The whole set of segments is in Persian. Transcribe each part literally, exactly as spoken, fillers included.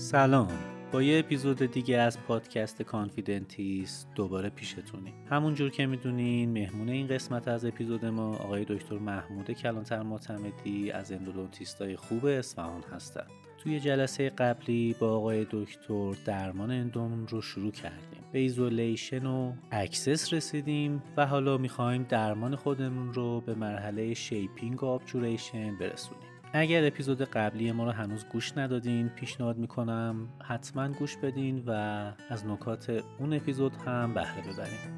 سلام، با یه اپیزود دیگه از پادکست کانفیدنتیست دوباره پیشتونیم. همونجور که میدونین مهمون این قسمت از اپیزود ما آقای دکتر محمود کلانتر معتمدی از اندودونتیستای خوب اصفهان هستن. توی جلسه قبلی با آقای دکتر درمان اندومون رو شروع کردیم. به ایزولیشن و اکسس رسیدیم و حالا میخوایم درمان خودمون رو به مرحله شیپینگ و ابچوریشن برسونیم. اگر اپیزود قبلی ما رو هنوز گوش ندادین پیشنهاد میکنم حتما گوش بدین و از نکات اون اپیزود هم بهره ببرین.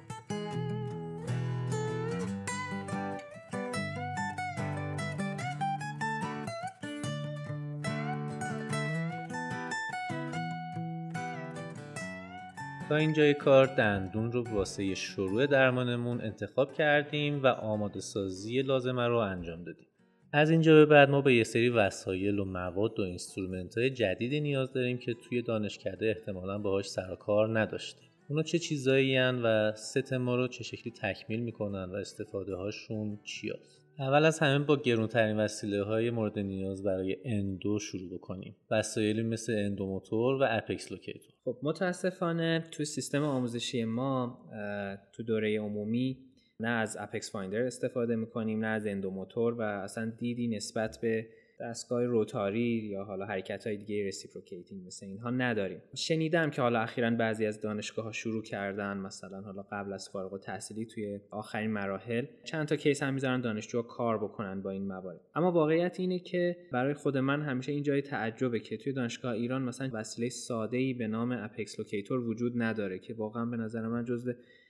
تا اینجای کار دندون رو واسه شروع درمانمون انتخاب کردیم و آماده سازی لازمه رو انجام دادیم. از اینجا به بعد ما به یه سری وسایل و مواد و اینسترومنت‌های جدیدی نیاز داریم که توی دانشکده احتمالاً باهاش سر و کار نداشتیم. اونا چه چیزایی هن و ست ما رو چه شکلی تکمیل میکنن و استفاده هاشون چی هست؟ اول از همه با گرونترین وسیله های مورد نیاز برای اندو شروع بکنیم. وسایلی مثل اندوموتور و اپکس لوکیتور. خب متاسفانه توی سیستم آموزشی ما تو دوره عمومی نه از اپکس فایندر استفاده میکنیم نه از اندوموتور و اصلا دیدی نسبت به دستگاه روتاری یا حالا حرکت‌های دیگه رسیپروکیتینگ مثل اینها نداریم. شنیدم که حالا اخیراً بعضی از دانشگاه‌ها شروع کردن مثلا حالا قبل از فارغ التحصیلی توی آخرین مراحل چند تا کیس هم میذارن دانشجوها کار بکنن با این موارد. اما واقعیت اینه که برای خود من همیشه این جای تعجبه که توی دانشگاه ایران مثلا وسیله ساده‌ای به نام اپکس لوکیتور وجود نداره که واقعا به نظر من جزو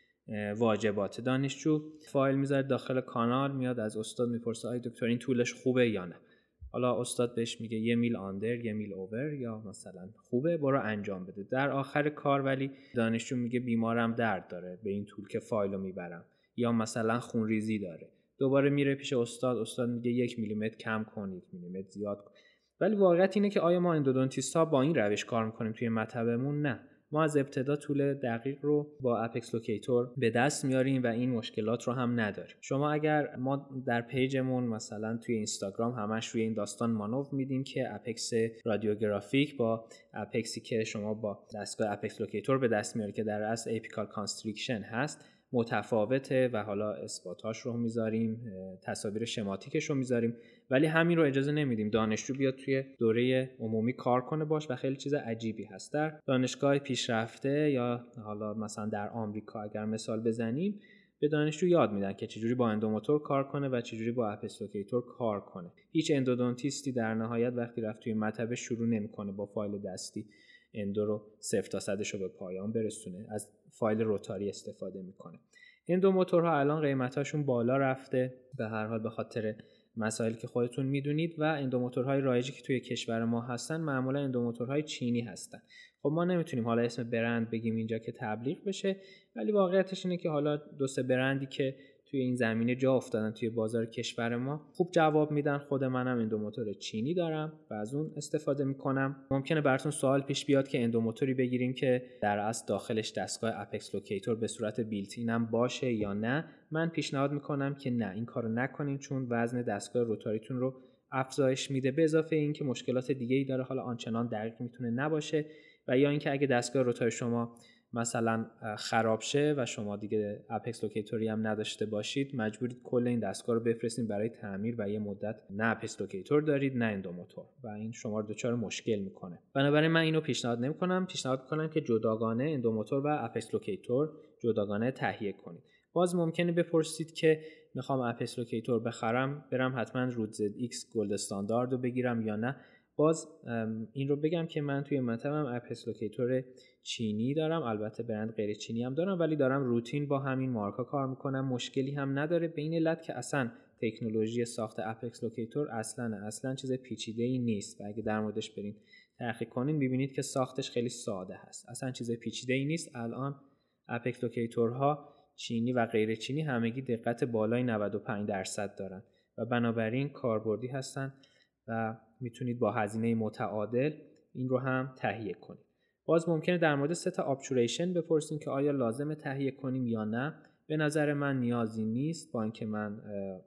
واجبات. دانشجو فایل میذاره داخل کانال، میاد از استاد میپرسه آی دکتر این طولش خوبه یا نه. حالا استاد بهش میگه یه میل آندر یه میل اوور یا مثلا خوبه برو انجام بده. در آخر کار ولی دانشجو میگه بیمارم درد داره به این طول که فایلو میبرم یا مثلا خونریزی داره. دوباره میره پیش استاد، استاد میگه یک میلیمتر کم کن، یک میلیمتر زیاد کن. ولی واقعیت اینه که آیا ما اندودونتیست‌ها با این روش کار میکنیم توی مطبمون؟ نه. ما از ابتدا طول دقیق رو با اپکس لوکیتور به دست میاریم و این مشکلات رو هم نداریم. شما اگر ما در پیجمون مثلا توی اینستاگرام همش روی این داستان مانور میدیم که اپکس رادیوگرافیک با اپکسی که شما با دستگاه اپکس لوکیتور به دست میاری که در اصل اپیکال کانستریکشن هست متفاوته و حالا اثباتاش رو میذاریم، تصاویر شماتیکش رو میذاریم، ولی همین رو اجازه نمیدیم دانشجو بیاد توی دوره عمومی کار کنه باش و خیلی چیز عجیبی هست. در دانشگاه پیشرفته یا حالا مثلا در آمریکا اگر مثال بزنیم به دانشجو یاد میدن که چجوری با اندوموتور کار کنه و چجوری با اپکس لوکیتور کار کنه. هیچ اندودونتیستی در نهایت وقتی رفت توی مطب شروع نمیکنه با فایل دستی اندو رو صفر تا صدش رو به پایان برسونه، از فایل روتاری استفاده میکنه. اندوموتورها الان قیمتاشون بالا رفته به هر حال به خاطر مسائلی که خودتون میدونید و اندوموتورهای رایجی که توی کشور ما هستن معمولا اندوموتورهای چینی هستن. خب ما نمیتونیم حالا اسم برند بگیم اینجا که تبلیغ بشه، ولی واقعیتش اینه که حالا دو سه برندی که توی این زمینه جا افتادن توی بازار کشور ما خوب جواب میدن. خود منم اندوموتور چینی دارم و از اون استفاده میکنم. ممکنه براتون سوال پیش بیاد که اندوموتوری بگیریم که در اصل داخلش دستگاه اپکس لوکیتور به صورت بیلتین هم باشه یا نه. من پیشنهاد میکنم که نه، این کارو نکنین چون وزن دستگاه روتاریتون رو افزایش میده، به اضافه این که مشکلات دیگه‌ای داره، حالا آنچنان دقیق میتونه نباشه و یا اینکه اگه دستگاه روتاری شما مثلا خراب شه و شما دیگه اپکس لوکیتوری هم نداشته باشید مجبورید کل این دستگاه رو بفرستین برای تعمیر و یه مدت نه اپکس لوکیتور دارید نه اندوموتور و این شما رو دچار مشکل میکنه. بنابراین من اینو پیشنهاد نمیکنم. پیشنهاد میکنم که جداگانه اندوموتور و اپکس لوکیتور جداگانه تهیه کنید. باز ممکنه بپرسید که میخوام اپکس لوکیتور بخرم برم حتما رود زد ایکس گلد استاندارد رو بگیرم یا نه؟ باز این رو بگم که من توی مطبم اپکس لوکیتور چینی دارم، البته برند غیر چینی هم دارم، ولی دارم روتین با همین مارکا کار میکنم، مشکلی هم نداره. به این علت که اصلا تکنولوژی ساخت اپکس لوکیتور اصلا اصلا چیز پیچیده‌ای نیست و اگه در موردش برین تحقیق کنین ببینید که ساختش خیلی ساده هست، اصلا چیز پیچیده‌ای نیست. الان اپکس لوکیتورها چینی و غیر چینی همگی دقت بالای نود و پنج درصد دارن و بنابراین کاربردی هستن و میتونید با هزینه متعادل این رو هم تهیه کنید. باز ممکنه در مورد ست ابچوریشن بپرسین که آیا لازمه تهیه کنیم یا نه. به نظر من نیازی نیست، با اینکه من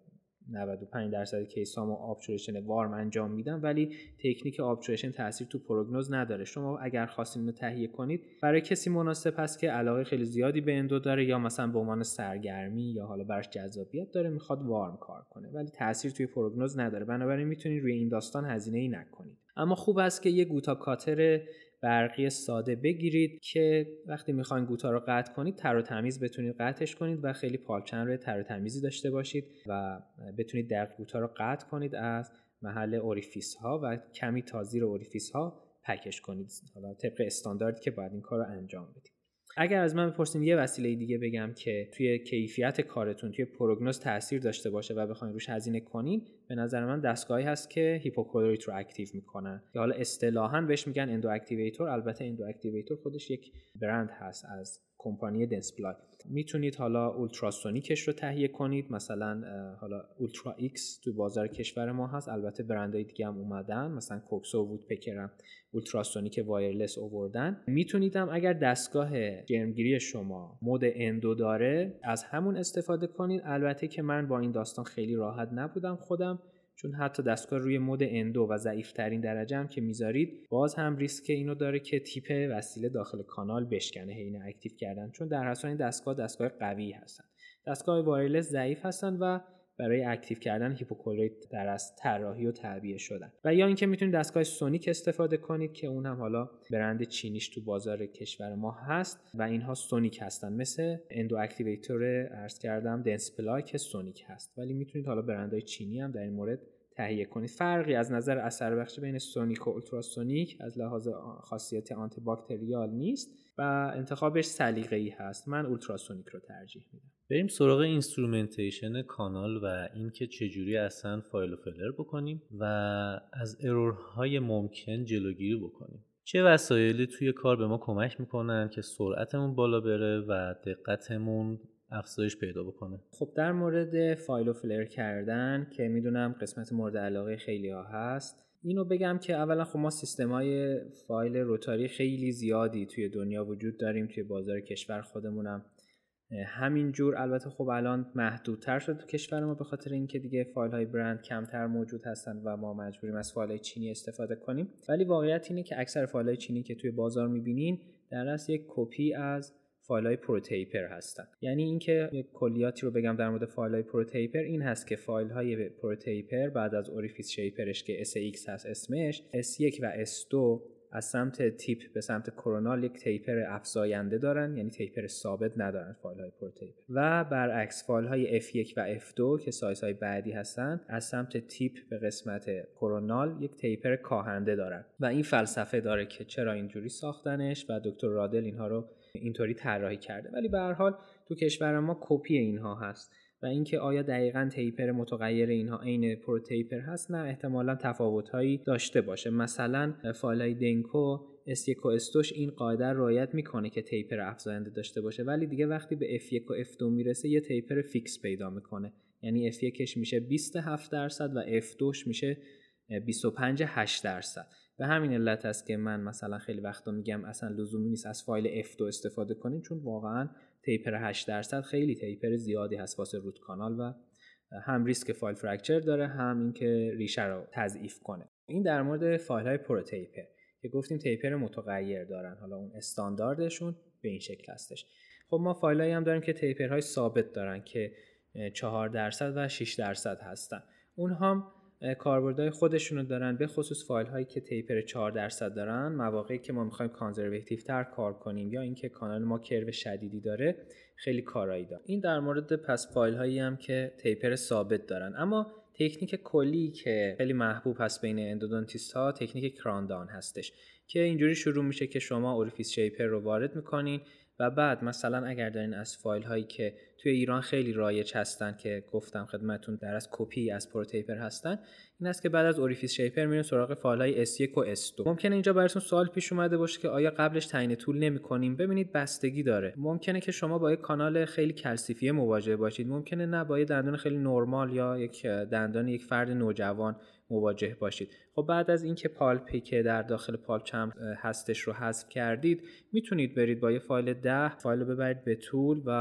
نود و پنج درصد کیسامو ابچوریشن وارم انجام میدم، ولی تکنیک ابچوریشن تاثیر تو پروگنوز نداره. شما اگر خواستین رو تهیه کنید برای کسی مناسب هست که علاقه خیلی زیادی به اندو داره یا مثلا به عنوان سرگرمی یا حالا براش جذابیت داره میخواد وارم کار کنه، ولی تاثیر توی پروگنوز نداره، بنابراین میتونید روی این داستان هزینه‌ای نکنید. اما خوب است که یه گوتا کاتر برقی ساده بگیرید که وقتی میخواین گوتا رو قطع کنید تر و تمیز بتونید قطعش کنید و خیلی پالچن روی تر و تمیزی داشته باشید و بتونید دقیق گوتا رو قطع کنید از محل اوریفیس ها و کمی تا زیر اوریفیس ها پکش کنید، حالا طبق استانداردی که باید این کار رو انجام بدید. اگر از من بپرسین یه وسیله دیگه بگم که توی کیفیت کارتون توی پروگنوز تاثیر داشته باشه و بخواید روش هزینه کنین، به نظر من دستگاهی هست که هیپوکلوریت رو اکتیو میکنن یا حالا اصطلاحاً بهش میگن اندو اکتیویتور. البته اندو اکتیویتور خودش یک برند هست از کمپانی دنسپلای. میتونید حالا اولتراسونیکش رو تهیه کنید، مثلا حالا اولترا ایکس تو بازار کشور ما هست، البته برندهای دیگه هم اومدن، مثلا کوکسو و وودپکر هم اولتراسونیک وایرلس آوردن. میتونید هم اگر دستگاه جرمگیری شما مود اندو داره از همون استفاده کنید. البته که من با این داستان خیلی راحت نبودم خودم، چون حتی دستگاه روی مود اندو و ضعیف‌ترین درجه هم که میذارید باز هم ریسک اینو داره که تیپ وسیله داخل کانال بشکنه حین اکتیو کردن، چون در اصل این دستگاه دستگاه قوی هستن. دستگاه وایرلس ضعیف هستن و برای اکتیو کردن هیپوکلوریت در از طراحی و تعبیه شدن. و یا اینکه میتونید دستگاه سونیک استفاده کنید که اون هم حالا برند چینیش تو بازار کشور ما هست و اینها سونیک هستن، مثل اندو اکتیویتور عرض کردم دنسپلای که سونیک هست، ولی میتونید حالا برندهای چینی هم در این مورد تهیه کنید. فرقی از نظر اثر بخشی بین سونیک و اولتراسونیک از لحاظ خاصیت آنتی باکتریال نیست و انتخابش سلیقه‌ای هست. من اولتراسونیک رو ترجیح میدم. بریم سراغ اینسترومنتیشن کانال و اینکه چجوری اصلا فایل فلر بکنیم و از ارورهای ممکن جلوگیری بکنیم. چه وسایلی توی کار به ما کمک میکنن که سرعتمون بالا بره و دقتمون افزایش پیدا بکنه؟ خب در مورد فایل فلر کردن که میدونم قسمت مورد علاقه خیلی ها هست، اینو بگم که اولا خب ما سیستم‌های فایل روتاری خیلی زیادی توی دنیا وجود داریم، توی بازار کشور خودمونم همینجور. البته خب الان محدودتر شد تو کشور ما به خاطر اینکه دیگه فایل های برند کمتر موجود هستن و ما مجبوریم از فایل های چینی استفاده کنیم، ولی واقعیت اینه که اکثر فایل های چینی که توی بازار میبینین در اصل یک کپی از فایل های پروتیپر هستن. یعنی اینکه یک کلیاتی رو بگم در مورد فایل های پروتیپر این هست که فایل های پروتیپر بعد از اوریفیس شیپرش که اس ایکس هست اسمش، اس یک و اس دو از سمت تیپ به سمت کرونال یک تیپر افزاینده دارن، یعنی تیپر ثابت ندارن فایل های پروتیپر، و برعکس فایل های اف یک و اف دو که سایز های بعدی هستن از سمت تیپ به قسمت کرونال یک تیپر کاهنده دارن. و این فلسفه داره که چرا اینجوری ساختنش و دکتر رادل اینها رو اینطوری طراحی کرده، ولی به هر حال تو کشور ما کپی اینها هست و اینکه آیا دقیقاً تیپر متغیر اینها عین پروتیپر هست، نه، احتمالاً تفاوت‌هایی داشته باشه. مثلا فایل‌های دنکو اس یک و اس دو این قاعده رو رعایت میکنه که تیپر افزاینده داشته باشه، ولی دیگه وقتی به اف یک و اف دو میرسه یه تیپر فیکس پیدا میکنه، یعنی اف یکش میشه بیست و هفت درصد و اف دوش میشه بیست و پنج و هشت درصد. به همین علت است که من مثلا خیلی وقتا میگم اصلا لزومی نیست از فایل اف دو استفاده کنید، چون واقعا تیپر هشت درصد خیلی تیپر زیادی هست واسه روت کانال و هم ریسک فایل فرکچر داره، هم اینکه ریشه رو تضعیف کنه. این در مورد فایل های پروتیپر که گفتیم تیپر متغیر دارن، حالا اون استانداردشون به این شکل هستش. خب ما فایل هایی هم داریم که تیپرهای ثابت دارن که چهار درصد و شش درصد هستن. اونها هم کاربردهای خودشونو دارن، به خصوص فایل هایی که تیپر چهار درصد دارن. مواقعی که ما میخوایم کانزرواتیو تر کار کنیم یا اینکه کانال ما کرو شدیدی داره خیلی کارایی داره. این در مورد پس فایل هایی هم که تیپر ثابت دارن. اما تکنیک کلی که خیلی محبوب هست بین اندودونتیست ها تکنیک کراندان هستش که اینجوری شروع میشه که شما اوریفیس شیپر رو وارد میکنین و بعد مثلا اگر دارین از فایل هایی که توی ایران خیلی رایج هستن که گفتم خدمتتون در از کپی از پروتیپر هستن، این است که بعد از اوریفیس شیپر میرین سراغ فایل های اس یک و اس دو. ممکنه اینجا براتون سوال پیش اومده باشه که آیا قبلش تعیین طول نمی‌کنیم؟ ببینید بستگی داره. ممکنه که شما با یک کانال خیلی کلسیفیه مواجه باشید، ممکنه نه با یک دندان خیلی نرمال یا یک دندان یک فرد نوجوان مواجه باشید. خب بعد از اینکه پالپی که در داخل پالپ چمب هستش رو حذف کردید، میتونید برید با یه فایل ده فایل رو ببرید به طول و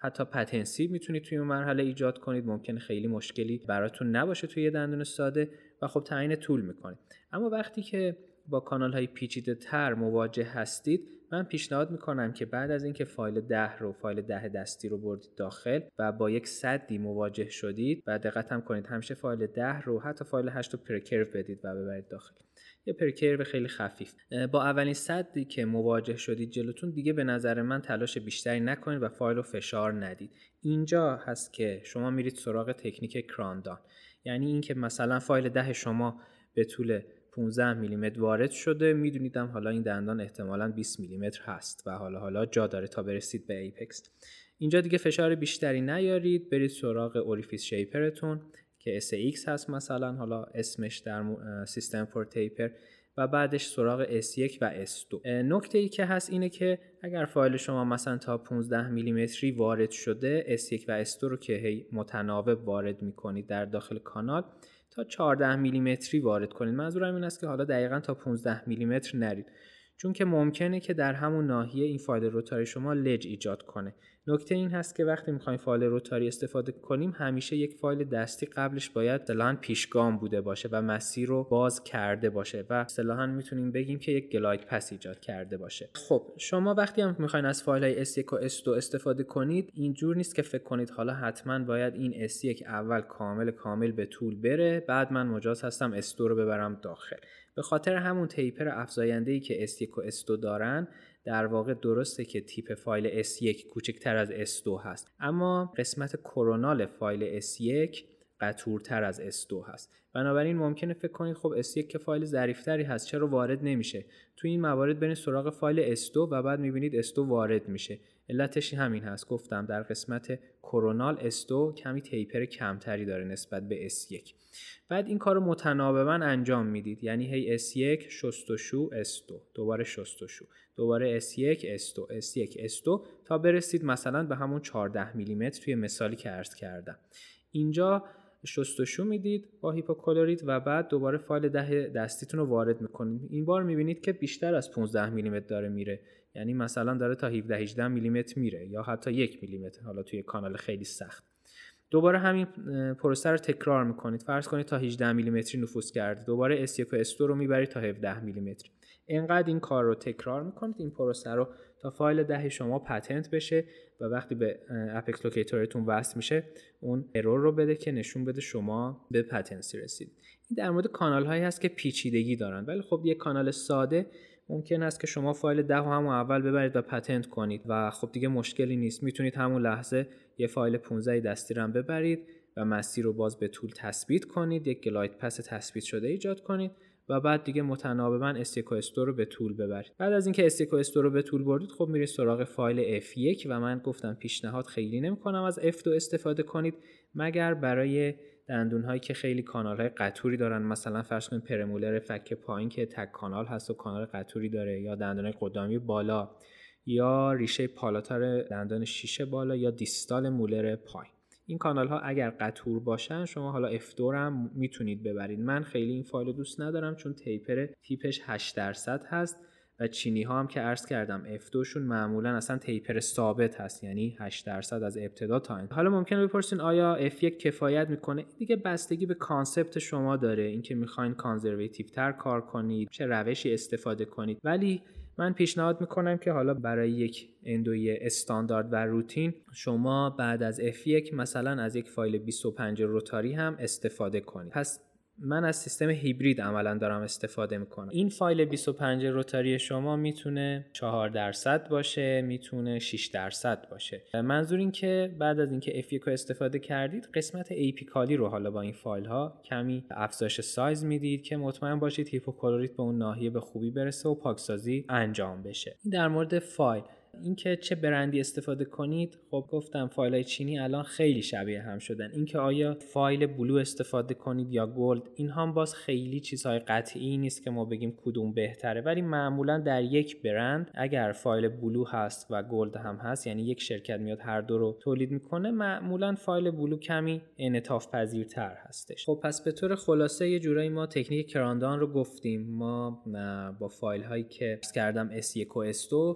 حتی پتنسی میتونید توی اون مرحله ایجاد کنید، ممکنه خیلی مشکلی براتون نباشه توی یه دندون ساده و خب تعیین طول میکنید. اما وقتی که با کانال های پیچیده تر مواجه هستید، من پیشنهاد میکنم که بعد از اینکه فایل ده رو فایل ده دستی رو بردید داخل و با یک سدی مواجه شدید و دقت هم کنید همیشه فایل ده رو حتی فایل هشت رو پرکرو بدید و ببرید داخل، یه پرکرو خیلی خفیف. با اولین سدی که مواجه شدید جلوتون دیگه به نظر من تلاش بیشتری نکنید و فایل رو فشار ندید. اینجا هست که شما میرید سراغ تکنیک کراندان، یعنی اینکه مثلا فایل ده شما به طول پانزده میلیمتر وارد شده، میدونیدم حالا این دندان احتمالاً بیست میلیمتر هست و حالا حالا جا داره تا برسید به ایپکس. اینجا دیگه فشار بیشتری نیارید، برید سراغ اوریفیس شیپرتون که اس ایکس هست مثلا، حالا اسمش در سیستم فور تیپر، و بعدش سراغ اس یک و اس دو. نکته ای که هست اینه که اگر فایل شما مثلا تا پانزده میلیمتری وارد شده، اس یک و اس دو رو که هی متناوب وارد میکنید در داخل کانال، تا چهارده میلیمتری وارد کنید. منظورم این است که حالا دقیقاً تا پانزده میلیمتر نرید، چون که ممکنه که در همون ناحیه این فایل روتاری شما لج ایجاد کنه. نکته این هست که وقتی میخوایم فایل روتاری استفاده کنیم، همیشه یک فایل دستی قبلش باید اصطلاحاً پیشگام بوده باشه و مسیر رو باز کرده باشه و اصطلاحاً میتونیم بگیم که یک گلاید پس ایجاد کرده باشه. خب شما وقتی هم میخواین از فایل های اس یک و اس دو استفاده کنید، اینجور نیست که فکر کنید حالا حتما باید این اس یک اول کامل کامل به طول بره بعد من مجاز هستم اس دو رو ببرم داخل. به خاطر همون تیپر افزاینده‌ای که اس یک و اس دو دارن، در واقع درسته که تیپ فایل اس یک کوچکتر از اس دو هست، اما قسمت کرونال فایل اس یک قطورتر از اس دو هست. بنابراین ممکنه فکر کنید خب اس یک که فایل ظریف‌تری هست چرا وارد نمیشه؟ تو این موارد برید سراغ فایل اس دو و بعد میبینید اس دو وارد میشه. علتش همین هست، گفتم در قسمت کرونال اس دو کمی تیپر کمتری داره نسبت به اس یک. بعد این کارو متناوباً انجام میدید، یعنی هی اس یک شستشو اس دو، دوباره شستشو، دوباره اس یک اس دو، اس یک اس دو، تا برسید مثلا به همون چهارده میلیمتر توی مثالی که عرض کردم. اینجا شستشو میدید با هیپوکلوریت و بعد دوباره فایل ده دستیتون رو وارد میکنید. این بار میبینید که بیشتر از پانزده میلیمتر داره میره، یعنی مثلا داره تا هفده هجده میلیمتر میره یا حتی یک میلیمتر حالا توی کانال خیلی سخت. دوباره همین پروسه رو تکرار میکنید. فرض کنید تا هجده میلیمتری نفوذ کرده، دوباره اس یک و اس دو رو میبرید تا هفده میلیمتر. اینقدر این کار رو تکرار میکنید این پروسه رو تا فایل ده شما پتنت بشه و وقتی به اپکس لوکیتورتون وصل میشه اون ارور رو بده که نشون بده شما به پتنسی رسید. این در مورد کانال هایی هست که پیچیدگی دارن، ولی خب یک کانال ساده ممکن است که شما فایل ده رو همون اول ببرید و پتنت کنید و خب دیگه مشکلی نیست. میتونید همون لحظه یه فایل پانزده دستی رو هم ببرید و مسیر رو باز به طول تثبیت کنید، یک گلاید پس تثبیت شده ایجاد کنید و بعد دیگه متناوباً اس یک و اس دو رو به طول ببرید. بعد از اینکه اس یک و اس دو رو به طول بردید، خب میرید سراغ فایل اف یک و من گفتم پیشنهاد خیلی نمی‌کنم از اف دو استفاده کنید مگر برای دندون هایی که خیلی کانال های قطوری دارن، مثلا فرض کنید پرمولر فک پایین که تک کانال هست و کانال قطوری داره، یا دندان های قدامی بالا، یا ریشه پالاتار دندان شیشه بالا، یا دیستال مولر پایین. این کانال ها اگر قطور باشن شما حالا اف دو هم میتونید ببرید. من خیلی این فایل رو دوست ندارم چون تیپر تیپش هشت درصد هست و چینی ها هم که عرض کردم اف دو شون معمولا اصلا تیپر ثابت هست، یعنی هشت درصد از ابتدا تا انتها. حالا ممکنه بپرسین آیا اف یک کفایت میکنه؟ دیگه بستگی به کانسپت شما داره، اینکه میخواین کانزرواتیو تر کار کنید، چه روشی استفاده کنید. ولی من پیشنهاد میکنم که حالا برای یک اندوی استاندارد و روتین شما بعد از اف یک مثلا از یک فایل بیست و پنج روتاری هم استفاده کنید. پس من از سیستم هیبرید عملا دارم استفاده میکنم. این فایل بیست و پنج روتاری شما میتونه چهار درصد باشه، میتونه شش درصد باشه. منظور این که بعد از اینکه اف یک رو استفاده کردید قسمت ایپیکالی رو حالا با این فایل ها کمی افزایش سایز میدید که مطمئن باشید هیپوکلوریت به اون ناحیه به خوبی برسه و پاکسازی انجام بشه. این در مورد فایل. اینکه چه برندی استفاده کنید، خب گفتم فایل‌های چینی الان خیلی شبیه هم شدن. اینکه آیا فایل بلو استفاده کنید یا گلد، این هم باز خیلی چیزهای قطعی نیست که ما بگیم کدوم بهتره، ولی معمولا در یک برند اگر فایل بلو هست و گلد هم هست، یعنی یک شرکت میاد هر دو رو تولید میکنه، معمولا فایل بلو کمی انعطاف پذیرتر هستش. خب پس به طور خلاصه یه جورایی ما تکنیک کراندان رو گفتیم. ما با فایل هایی که کردم اس یک و اس دو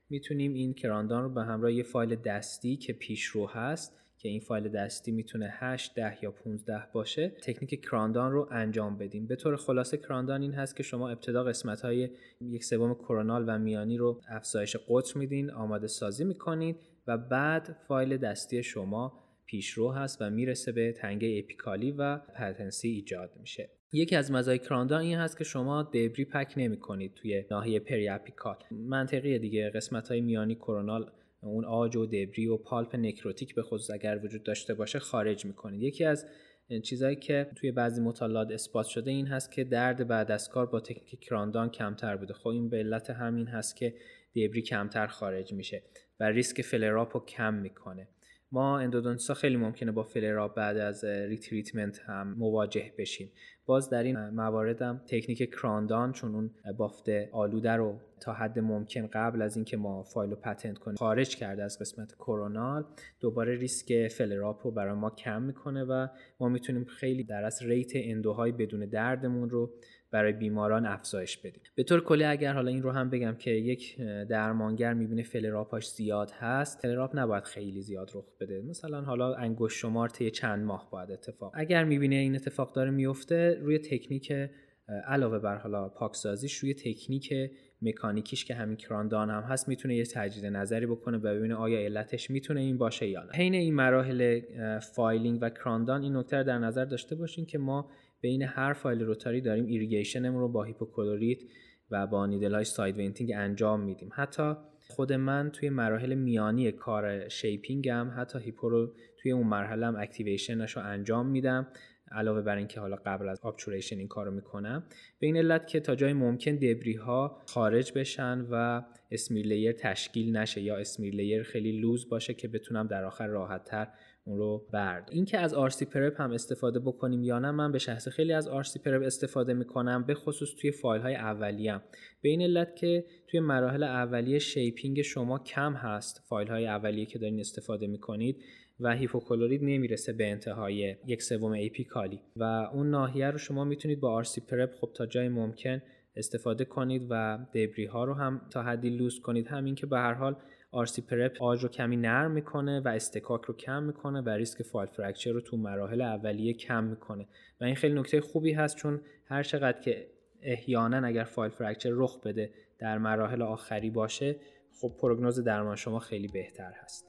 میتونیم این کراندان رو به همراه یه فایل دستی که پیشرو هست که این فایل دستی میتونه هشت، ده یا پانزده باشه، تکنیک کراندان رو انجام بدیم. به طور خلاصه کراندان این هست که شما ابتدا قسمت‌های یک سوم کرونال و میانی رو افزایش قطر میدین، آماده سازی میکنید و بعد فایل دستی شما پیشرو هست و میرسه به تنگه اپیکالی و پتنسی ایجاد میشه. یکی از مزایای کراندان این هست که شما دبری پک نمی کنید توی ناحیه پری اپیکال. منطقیه دیگه، قسمت‌های میانی کرونال اون آج و دبری و پالپ نکروتیک به خصوص اگر وجود داشته باشه خارج میکنید. یکی از چیزایی که توی بعضی مطالعات اثبات شده این هست که درد بعد از کار با تکنیک کراندان کمتر بوده. خب این به علت همین هست که دبری کمتر خارج میشه و ریسک فلراپ رو کم میکنه. ما اندودونتیستا خیلی ممکنه با فلراپ بعد از ریتریتمنت هم مواجه بشیم. باز در این مواردم تکنیک کراندان چون اون بافت آلوده رو تا حد ممکن قبل از اینکه ما فایل رو پتنت کنیم خارج کرده از قسمت کرونال، دوباره ریسک فلراپ رو برای ما کم میکنه و ما میتونیم خیلی در اصل ریت اندوهای بدون دردمون رو برای بیماران افزایش بدیم. به طور کلی اگر حالا این رو هم بگم که یک درمانگر میبینه فلراپاش زیاد هست، فلراپ نباید خیلی زیاد رخ بده، مثلا حالا انگشت شمار طی چند ماه باید اتفاق. اگر میبینه این اتفاق داره میفته، روی تکنیک علاوه بر حالا پاکسازیش، روی تکنیک مکانیکیش که همین کراندان هم هست میتونه یه تجدید نظری بکنه و ببینه آیا علتش میتونه این باشه یا نه. حین این مراحل فایلینگ و کراندان این نکته در نظر داشته باشین که ما بین هر فایل روتاری داریم ایریگیشنمون رو با هیپوکلوریت و با نیدل‌های ساید وینتینگ انجام میدیم. حتی خود من توی مراحل میانی کار شیپینگم حتی هیپو رو توی اون مرحله هم اکتیویشنش رو انجام میدم، علاوه بر این که حالا قبل از ابچوریشن این کارو میکنم، به این علت که تا جای ممکن دبری ها خارج بشن و اسمیر لیر تشکیل نشه یا اسمیر لیر خیلی لوز باشه که بتونم در آخر راحت تر اون رو برد. این که از آر سی پرپ هم استفاده بکنیم یا نه، من به شخص خیلی از آر سی پرپ استفاده میکنم، به خصوص توی فایل های اولیه‌ام، به این علت که توی مراحل اولیه شیپینگ شما کم هست، فایل های اولیه که دارین استفاده میکنید و هیپوکلورید نمیرسه به انتهای یک سوم اپیکالی و اون ناحیه رو شما میتونید با آر سی پرپ خب تا جای ممکن استفاده کنید و دبری ها رو هم تا حدی لوز کنید. همین که به هر حال آر سی پرپ آج رو کمی نرم میکنه و استکاک رو کم میکنه و ریسک فایل فرکچر رو تو مراحل اولیه کم میکنه و این خیلی نکته خوبی هست، چون هر چقدر که احیانا اگر فایل فرکچر رخ بده در مراحل آخری باشه، خب پروگنوز درمان شما خیلی بهتر هست.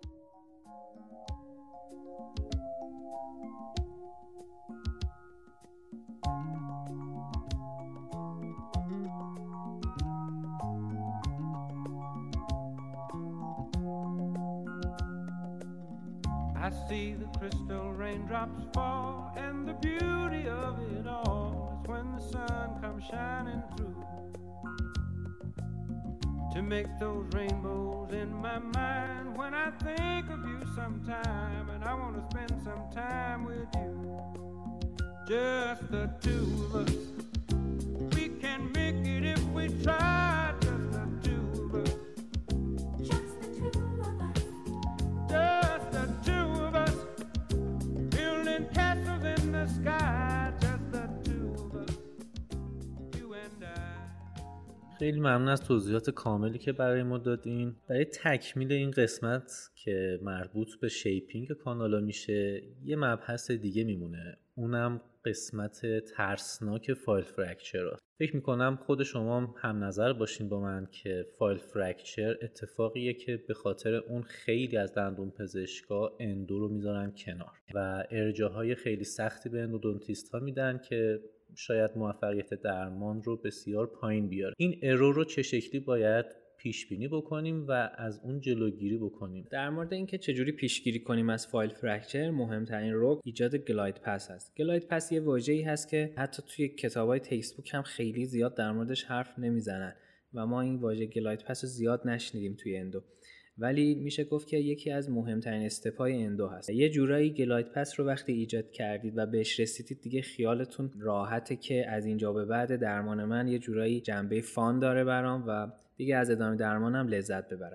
I see the crystal raindrops fall, and the beauty of it all is when the sun comes shining through to make those rainbows in my mind. When I think of you sometime, and I want to spend some time with you, just the two of us. We can make it if we try. Just the two of us. Just the two of us. Just the two of us. Building castles in the sky. Just the two of us. You and I. خیلی ممنون از توضیحات کاملی که برای ما دادین. برای تکمیل این قسمت که مربوط به شیپینگ کانالا میشه، یه مبحث دیگه میمونه، اونم قسمت ترسناک فایل فرکچر. فکر میکنم خود شما هم, هم نظر باشین با من که فایل فرکچر اتفاقیه که به خاطر اون خیلی از دندون پزشکا اندو رو میذارن کنار و ارجاهای خیلی سختی به اندودونتیست ها میدن که شاید موفقیت درمان رو بسیار پایین بیاره. این ارور رو چه شکلی باید پیش بینی بکنیم و از اون جلوگیری بکنیم؟ در مورد اینکه چجوری پیشگیری کنیم از فایل فرکچر، مهمترین رکن ایجاد گلاید پس هست. گلاید پس یه واژه‌ای هست که حتی توی کتابای تکست بوک هم خیلی زیاد در موردش حرف نمیزنن و ما این واژه گلاید پس رو زیاد نشنیدیم توی اندو، ولی میشه گفت که یکی از مهمترین استپ‌های اندو هست. یه جورایی گلاید پس رو وقتی ایجاد کردید و بهش رسیدید، دیگه خیالتون راحته که از اینجا به بعد درمان من یه جورایی جنبه فان داره برام و دیگه از ادامه درمانم لذت ببرم.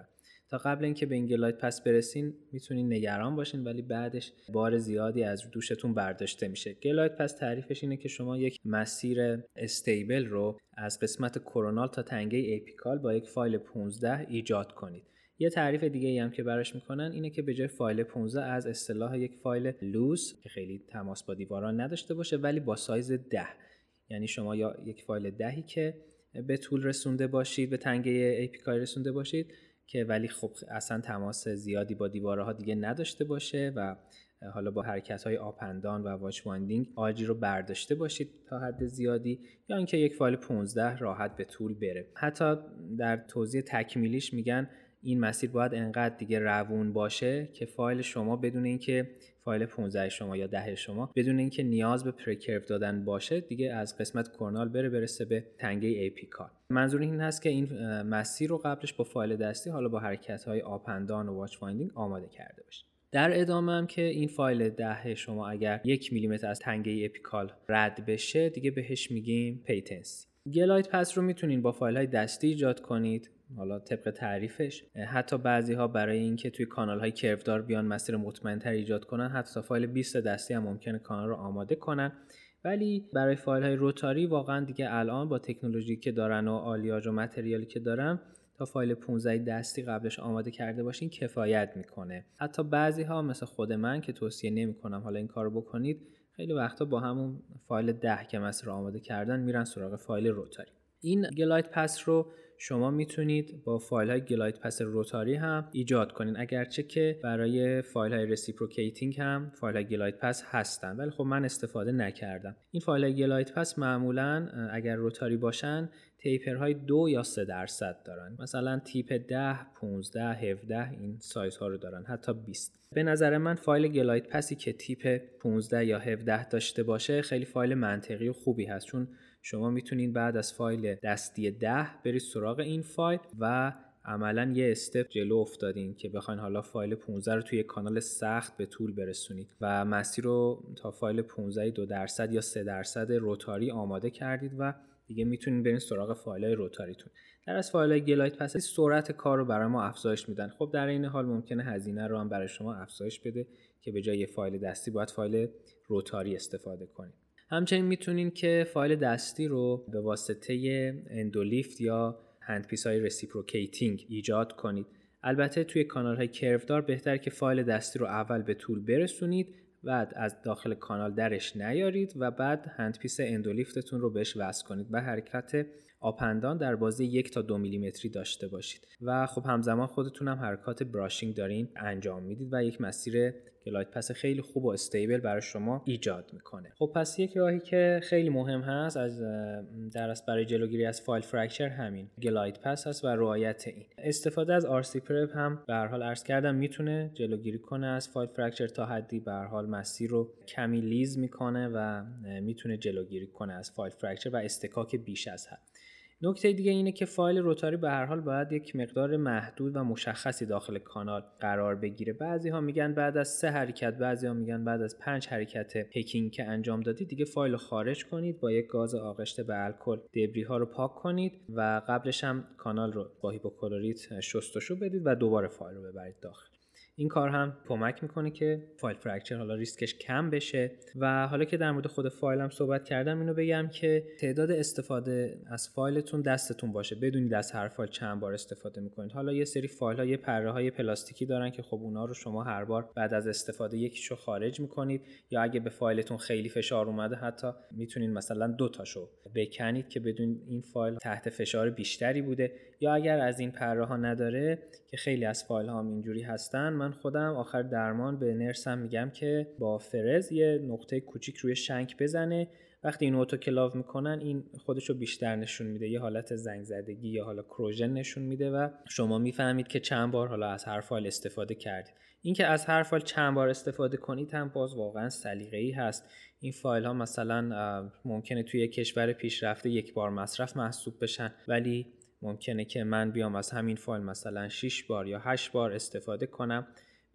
تا قبل اینکه به این گلایت پس برسین میتونین نگران باشین، ولی بعدش بار زیادی از دوشتون برداشته میشه. گلایت پس تعریفش اینه که شما یک مسیر استیبل رو از قسمت کورونال تا تنگه ایپیکال با یک فایل پانزده ایجاد کنید. یه تعریف دیگه ای هم که براش میکنن اینه که به جای فایل پانزده از اصطلاح یک فایل لوز که خیلی تماس با دیواران نداشته باشه ولی با سایز ده، یعنی شما یا یک فایل دهی که به طول رسونده باشید، به تنگه ایپیکال رسونده باشید که ولی خب اصلا تماس زیادی با دیوارها دیگه نداشته باشه و حالا با حرکت‌های آپندان و واچ وایندینگ آجی رو برداشته باشید تا حد زیادی، یا اینکه یک فایل پانزده راحت به طول بره. حتی در توضیح تکمیلیش میگن این مسیر باید انقدر دیگه روون باشه که فایل شما بدون اینکه فایل پانزده شما یا ده شما بدون اینکه نیاز به پریکرو دادن باشه دیگه از قسمت کورنال بره برسه به تنگه ایپیکال. منظور این هست که این مسیر رو قبلش با فایل دستی حالا با حرکت‌های آپندان و واچ فایندینگ آماده کرده باشید. در ادامه هم که این فایل ده شما اگر یک میلیمتر از تنگه اپیکال رد بشه دیگه بهش میگیم پیتنسی. گلایت پس رو میتونین با فایل های دستی ایجاد کنید، حالا طبق تعریفش. حتی بعضی ها برای اینکه توی کانال های کروودار بیان مسیر مطمئن‌تر ایجاد کنن حتی فایل بیست دستی هم ممکنه کانال رو آماده کنن، ولی برای فایل های روتاری واقعا دیگه الان با تکنولوژی که دارن و آلیاژ و متریالی که دارن تا فایل پانزده دستی قبلش آماده کرده باشین کفایت میکنه. حتی بعضی ها مثل خود من که توصیه نمیکنم حالا این کارو بکنید، خیلی وقتا با همون فایل ده که مسیر آماده کردن میرن سراغ فایل روتاری. این گلایت پس رو شما میتونید با فایل های گلایت پس روتاری هم ایجاد کنین، اگرچه که برای فایل های رسیپروکیتینگ هم فایل های گلایت پس هستن، ولی خب من استفاده نکردم. این فایل های گلایت پس معمولا اگر روتاری باشن تیپر های دو یا سه درصد دارن، مثلا تیپ ده، پانزده، هفده این سایز ها رو دارن، حتی بیست. به نظر من فایل گلایت پسی که تیپ پانزده یا هفده داشته باشه خیلی فایل منطقی و خوبی هست، چون شما میتونین بعد از فایل دستی ده برید سراغ این فایل و عملا یه استپ جلو افتادین که بخواین حالا فایل پانزده رو توی کانال سخت به طول برسونید و مسیر رو تا فایل پانزده دو درصد یا سه درصد روتاری آماده کردید و دیگه میتونین برین سراغ فایل‌های روتاریتون. در از فایل‌های گلایت پس سرعت کار رو برای ما افزایش میدن. خب در این حال ممکنه هزینه رو هم برای شما افزایش بده که به جای فایل دستی باید فایل روتاری استفاده کنید. همچنین میتونین که فایل دستی رو به واسطه اندولیفت یا هندپیس‌های رسیپروکیتینگ ایجاد کنید. البته توی کانال‌های کروودار بهتره که فایل دستی رو اول به طول برسونید، بعد از داخل کانال درش نیارید و بعد هندپیس اندولیفتتون رو بهش وصل کنید و حرکت آپندان در بازه یک تا دو میلیمتری داشته باشید و خب همزمان خودتون هم حرکات براشینگ دارین انجام میدید و یک مسیر گلایت پس خیلی خوب و استیبل برای شما ایجاد میکنه. خب پس یک راهی که خیلی مهم هست از در اصل برای جلوگیری از فایل فرکچر همین گلایت پس هست و رعایت این. استفاده از آر سی پرپ هم به هر حال عرض کردم میتونه جلوگیری کنه از فایل فرکچر، تا حدی به هر حال مسیر رو کمی لیز میکنه و میتونه جلوگیری کنه از فایل فرکچر و استکاک بیش از حد. نکته دیگه اینه که فایل روتاری به هر حال باید یک مقدار محدود و مشخصی داخل کانال قرار بگیره. بعضی ها میگن بعد از سه حرکت، بعضی ها میگن بعد از پنج حرکت پکینگ که انجام دادید دیگه فایل رو خارج کنید، با یک گاز آغشته به الکل دبری ها رو پاک کنید و قبلش هم کانال رو با هیپوکلوریت شستشو بدید و دوباره فایل رو ببرید داخل. این کار هم کمک میکنه که فایل فرکچر حالا ریسکش کم بشه. و حالا که در مورد خود فایل هم صحبت کردم اینو بگم که تعداد استفاده از فایلتون دستتون باشه، بدونید از هر فایل چند بار استفاده میکنید. حالا یه سری فایل ها یه پره های پلاستیکی دارن که خب اونا رو شما هر بار بعد از استفاده یکیشو خارج میکنید، یا اگه به فایلتون خیلی فشار اومده حتی میتونید مثلا دو تاشو بکنید که بدون این فایل تحت فشار بیشتری بوده. یا اگر از این پره ها نداره که خیلی از فایل ها هم اینجوری هستن، من خودم آخر درمان به نرسم میگم که با فرز یه نقطه کوچیک روی شنک بزنه، وقتی این اتوکلاو میکنن این خودشو بیشتر نشون میده، یه حالت زنگ زدگی یا حالا کروژن نشون میده و شما میفهمید که چند بار حالا از هر فایل استفاده کردید. اینکه از هر فایل چند بار استفاده کنید هم باز واقعا سلیقه‌ای هست. این فایل ها مثلا ممکنه توی کشور پیشرفته یک بار مصرف محسوب بشن، ولی ممکنه که من بیام از همین فایل مثلا شش بار یا هشت بار استفاده کنم.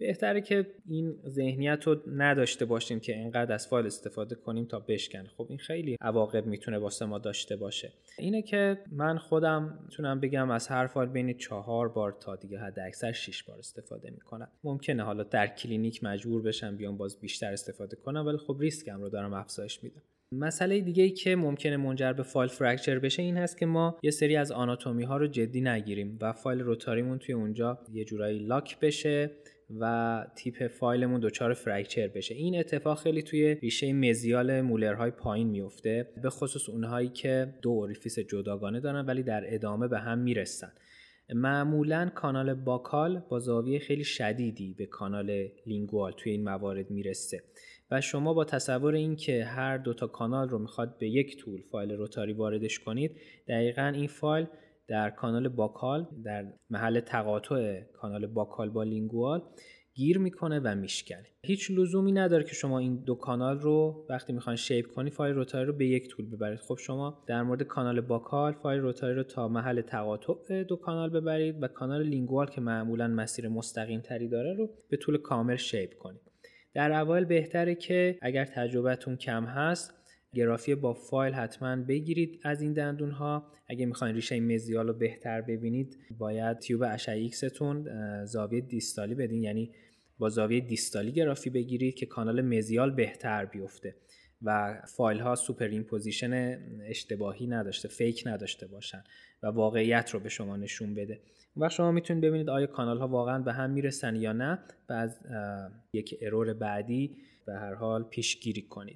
بهتره که این ذهنیت رو نداشته باشیم که اینقدر از فایل استفاده کنیم تا بشکنه. خب این خیلی عواقب میتونه واسه ما داشته باشه. اینه که من خودم میتونم بگم از هر فایل بین چهار بار تا دیگه حد اکثر شش بار استفاده میکنم. ممکنه حالا در کلینیک مجبور بشم بیام باز بیشتر استفاده کنم، ولی خب ریسکم رو دارم افزایش میدم. مسئله دیگه ای که ممکنه منجر به فایل فرکچر بشه این هست که ما یه سری از آناتومی ها رو جدی نگیریم و فایل روتاریمون توی اونجا یه جورایی لاک بشه و تیپ فایلمون دچار فرکچر بشه. این اتفاق خیلی توی ریشه مزیال مولرهای پایین میفته، به خصوص اونهایی که دو اوریفیس جداگانه دارن ولی در ادامه به هم میرسن. معمولاً کانال باکال با زاویه خیلی شدیدی به کانال لینگوال توی این موارد میرسه و شما با تصور این که هر دو تا کانال رو میخواد به یک طول فایل روتاری واردش کنید، دقیقاً این فایل در کانال باکال در محل تقاطع کانال باکال با لینگوال گیر میکنه و میشکنه. هیچ لزومی نداره که شما این دو کانال رو وقتی میخواین شیپ کنی فایل روتاری رو به یک طول ببرید. خب شما در مورد کانال باکال فایل روتاری رو تا محل تقاطع دو کانال ببرید و کانال لینگوال که معمولاً مسیر مستقیم تری داره رو به طول کامل شیپ کنید. در اول بهتره که اگر تجربتون کم هست گرافی با فایل حتما بگیرید از این دندون ها. اگه میخواین ریشه مزیال رو بهتر ببینید باید تیوب اشعه ایکستون زاویه دیستالی بدین، یعنی با زاویه دیستالی گرافی بگیرید که کانال مزیال بهتر بیفته و فایل ها سوپر ایمپوزیشن اشتباهی نداشته، فیک نداشته باشن و واقعیت رو به شما نشون بده. و شما میتونید ببینید آیا کانال ها واقعا به هم میرسن یا نه و از یک ارور بعدی به هر حال پیشگیری کنید.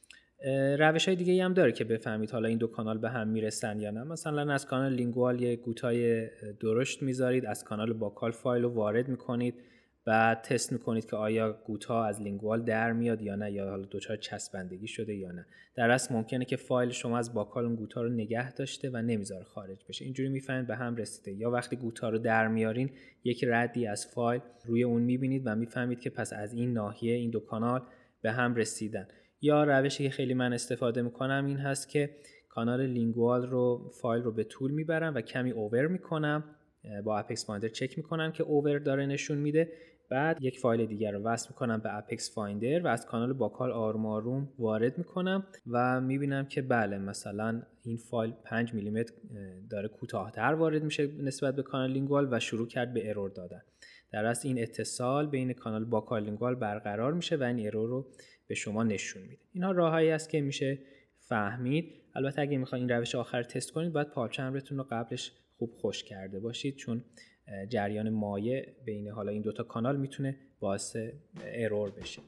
روش های دیگه هم داره که بفهمید حالا این دو کانال به هم میرسن یا نه. مثلا از کانال لینگوال یه گوتای درشت میذارید، از کانال باکال فایل رو وارد میکنید، بعد تست میکنید که آیا گوتا از لینگوال در میاد یا نه، یا حالا دچار چسبندگی شده یا نه. در اصل ممکنه که فایل شما از باکال اون گوتا رو نگه داشته و نمیذاره خارج بشه. اینجوری میفهمید به هم رسیده. یا وقتی گوتا رو در میارین یک ردی از فایل روی اون میبینید و میفهمید که پس از این ناحیه این دو کانال به هم رسیدن. یا روشی که خیلی من استفاده میکنم این هست که کانال لینگوال رو فایل رو به طول میبرم و کمی اوور میکنم، با اپکس فایندر چک میکنم که اوور داره نشون میده، بعد یک فایل دیگر رو وصل میکنم به اپکس فایندر و از کانال باکال آروم آروم وارد میکنم و میبینم که بله مثلا این فایل پنج میلیمتر داره کوتاه‌تر وارد میشه نسبت به کانال لینگوال و شروع کرد به ارور دادن. در اصل این اتصال بین کانال باکال لینگوال برقرار میشه و این ارور رو به شما نشون میده. اینها راههایی است که میشه فهمید. البته اگه میخواین این روش آخر تست کنید باید پارچه امرتون رو قبلش خوب خشک کرده باشید، چون جریان مایع بین حالا این دوتا کانال میتونه باعث ارور بشه.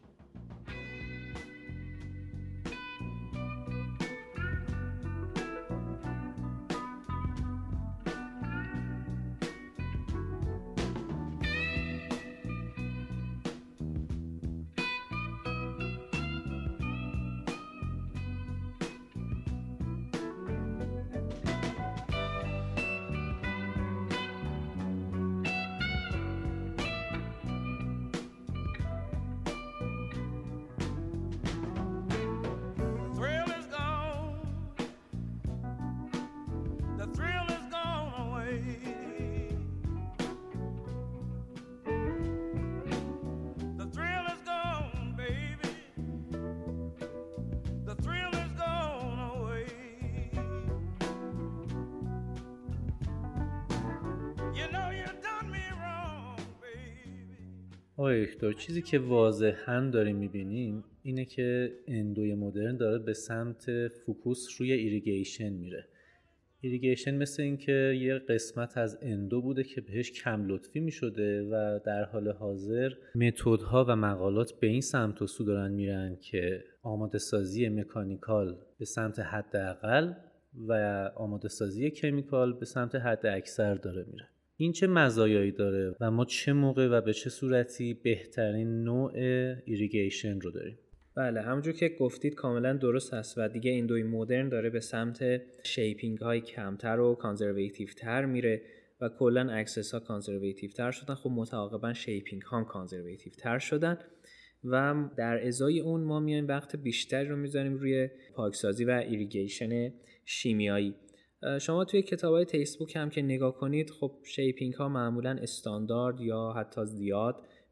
آقای دکتر، چیزی که واضحاً داریم میبینیم اینه که اندوی مدرن داره به سمت فوکوس روی ایریگیشن میره. ایریگیشن مثل این که یه قسمت از اندو بوده که بهش کم لطفی میشده و در حال حاضر متدها و مقالات به این سمت و سو دارن میرن که آماده سازی مکانیکال به سمت حداقل و آماده سازی کمیکال به سمت حد اکثر داره میره. این چه مزایایی داره و ما چه موقع و به چه صورتی بهترین نوع ایریگیشن رو داریم؟ بله، همونجور که گفتید کاملا درست هست و دیگه اندوی مدرن داره به سمت شیپینگ های کمتر و کانزرویتیو تر میره و کلا اکسس ها کانزرویتیو تر شدن. خب متعاقبا شیپینگ ها هم کانزرویتیو تر شدن و در ازای اون ما میایم وقت بیشتری رو میذاریم روی پاکسازی و ایریگیشن شیمیایی. شما توی کتابای تکست بوک هم که نگاه کنید خب شیپینگ ها معمولا استاندارد یا حتی زیاد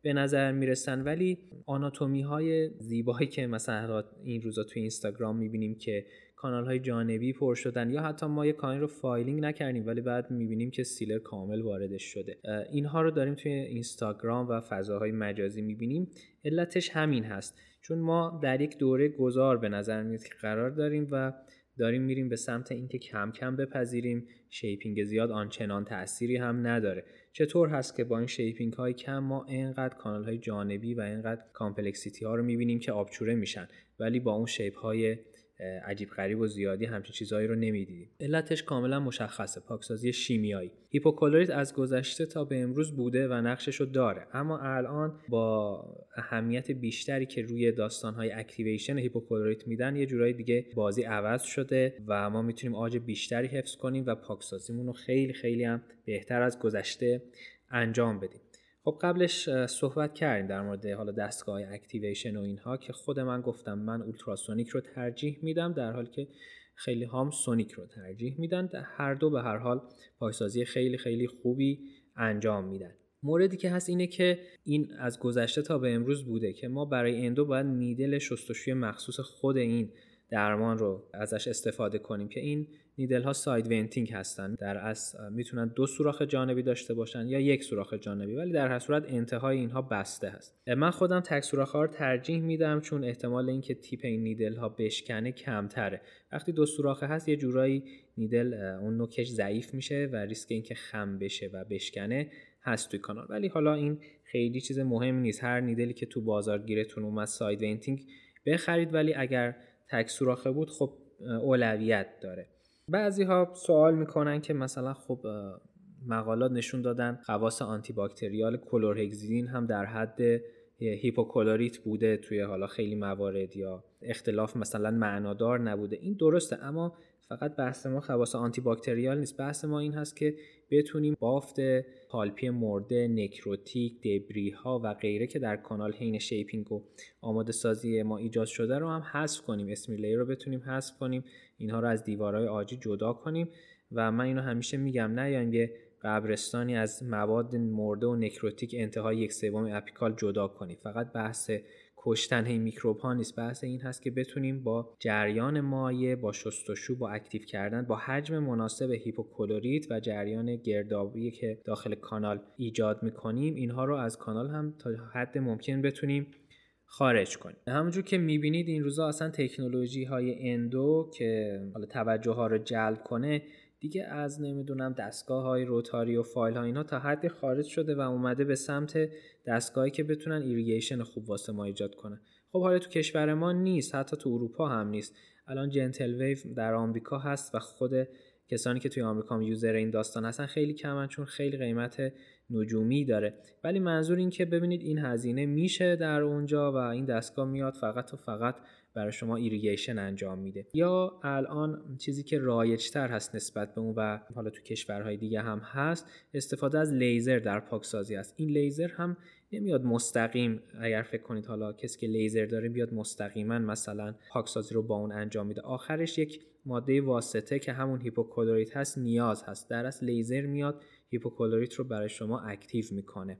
به نظر میرسن، ولی آناتومی های زیبایی که مثلا این روزا توی اینستاگرام میبینیم که کانال های جانبی پر شدن، یا حتی ما یه کانال رو فایلینگ نکردیم ولی بعد میبینیم که سیلر کامل واردش شده، اینها رو داریم توی اینستاگرام و فضاهای مجازی میبینیم. علتش همین هست، چون ما در یک دوره گذار به نظر میاد که قرار داریم و داریم میریم به سمت اینکه کم کم بپذیریم شیپینگ زیاد آنچنان تأثیری هم نداره. چطور هست که با این شیپینگ های کم ما اینقدر کانال های جانبی و اینقدر کامپلکسیتی ها رو میبینیم که آبچوره میشن، ولی با اون شیپ های عجیب غریب و زیادی همچین چیزهایی رو نمیدیدیم. علتش کاملا مشخصه، پاکسازی شیمیایی. هیپوکلوریت از گذشته تا به امروز بوده و نقشش رو داره، اما الان با اهمیت بیشتری که روی داستان‌های اکتیویشن هیپوکلوریت میدن یه جورایی دیگه بازی عوض شده و ما میتونیم آج بیشتری حفظ کنیم و پاکسازیمون رو خیلی خیلی هم بهتر از گذشته انجام بدیم. خب قبلش صحبت کردیم در مورد حالا دستگاه اکتیویشن و اینها که خود من گفتم من اولتراسونیک رو ترجیح میدم، در حالی که خیلی هم سونیک رو ترجیح میدن. هر دو به هر حال پاکسازی خیلی خیلی خوبی انجام میدن. موردی که هست اینه که این از گذشته تا به امروز بوده که ما برای اندو باید نیدل شستشوی مخصوص خود این درمان رو ازش استفاده کنیم که این نیدل ها ساید ونتینگ هستن، در اصل میتونن دو سوراخ جانبی داشته باشن یا یک سوراخ جانبی، ولی در هر صورت انتهای اینها بسته هست. من خودم تک سوراخ ها رو ترجیح میدم چون احتمال اینکه تیپ این نیدل ها بشکنه کمتره. وقتی دو سوراخه هست یه جورایی نیدل اون نوکش ضعیف میشه و ریسک اینکه خم بشه و بشکنه هست توی کانال، ولی حالا این خیلی چیز مهمی نیست. هر نیدلی که تو بازار گیرتون اومد ساید ونتینگ بخرید، ولی اگر تک سوراخه بود خب اولویت داره. بعضی ها سوال میکنن که مثلا خب مقالات نشون دادن خواص آنتی باکتریال کلورهگزیدین هم در حد هیپوکلوریت بوده توی حالا خیلی موارد، یا اختلاف مثلا معنادار نبوده. این درسته، اما فقط بحث ما خواص آنتی باکتریال نیست. بحث ما این هست که بتونیم بافت پالپی مرده، نکروتیک، دبری ها و غیره که در کانال حین شیپینگ و آماده سازی ما ایجاد شده رو هم حذف کنیم، اسمیلر رو بتونیم حذف کنیم، اینها رو از دیوارهای عاجی جدا کنیم. و من اینو همیشه میگم نیاین یه قبرستانی از مواد مرده و نکروتیک انتهای یک سوم اپیکال جدا کنید. فقط بحث کشتن این میکروب ها نیست، بحث این هست که بتونیم با جریان مایع، با شستشو، با اکتیو کردن، با حجم مناسب هیپوکلوریت و جریان گردابی که داخل کانال ایجاد میکنیم اینها رو از کانال هم تا حد ممکن بتونیم خارج کنیم. همونجور که میبینید این روزا اصلا تکنولوژی های اندو که حالا توجه ها رو جلب کنه دیگه از نمیدونم دستگاه های روتاری و فایل ها اینا تا حدی خارج شده و اومده به سمت دستگاهی که بتونن ایریگیشن خوب واسه ما ایجاد کنن. خب حالا تو کشور ما نیست، حتی تو اروپا هم نیست. الان جنتل ویو در آمریکا هست و خود کسانی که توی آمریکا هم یوزر این داستان هستن خیلی کمن چون خیلی قیمت نجومی داره. ولی منظور این که ببینید این هزینه میشه در اونجا و این دستگاه میاد فقط و فقط برای شما ایریگیشن انجام میده. یا الان چیزی که رایج‌تر هست نسبت به اون و حالا تو کشورهای دیگه هم هست، استفاده از لیزر در پاکسازی است. این لیزر هم نمیاد مستقیم، اگر فکر کنید حالا کسی که لیزر داره بیاد مستقیما مثلا پاکسازی رو با اون انجام میده، آخرش یک ماده واسطه که همون هیپوکلوریت هست نیاز هست. در اصل لیزر میاد هیپوکلوریت رو برای شما اکتیو میکنه